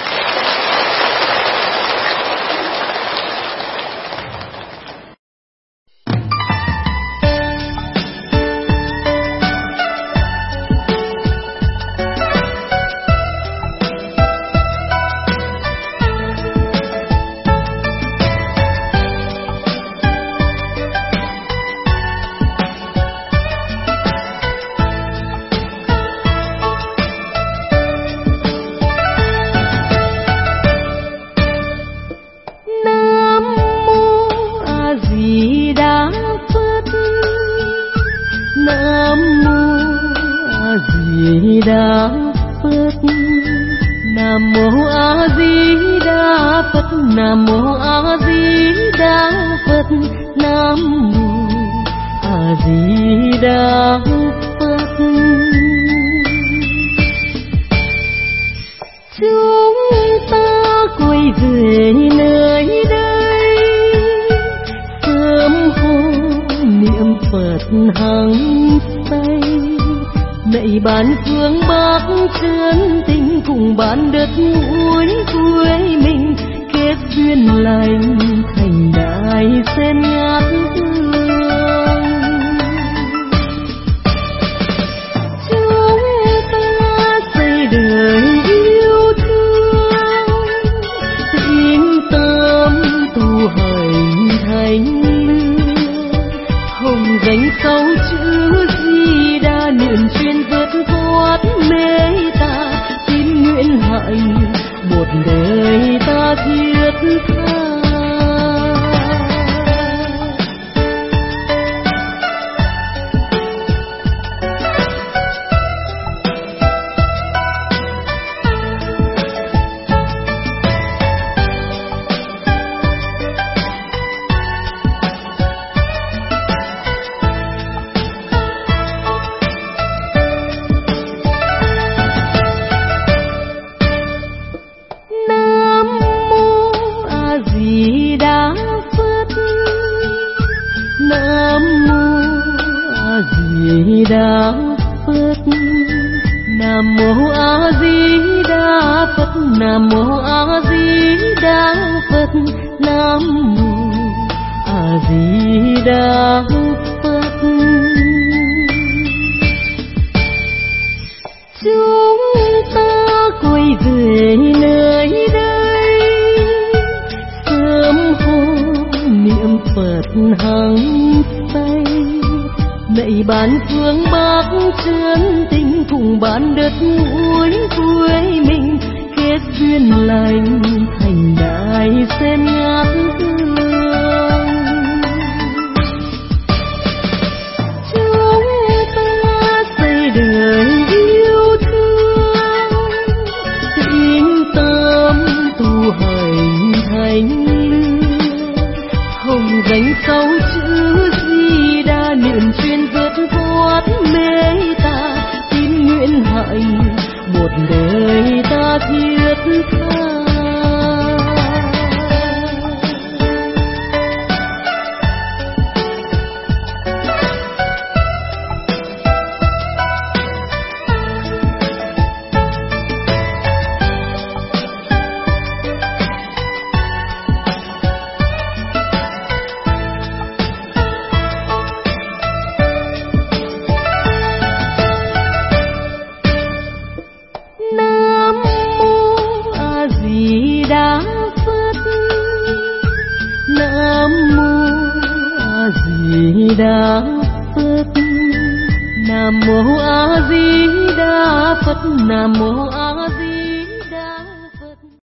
Di Đà Phật. Nam mô A Di Đà Phật. Nam mô A Di Đà Phật. Nam mô A Di Đà Phật. Chúng ta quay về nơi đây, sớm hôm niệm Phật hằng say. Lạy ban phương Bắc chân tình, cùng ban đất muối vui mình, kết duyên lành thành đại sen ngát hương. Chúng ta xây đời yêu thương, tĩnh tâm tu hành thành lương. Hồng danh sáu chữ Di Đà, niệm chuyên vượt thoát mê ta. Tín nguyện hạnh một đời ta thiết tha. Đà Phật. Nam mô A Di Đà Phật. Nam mô A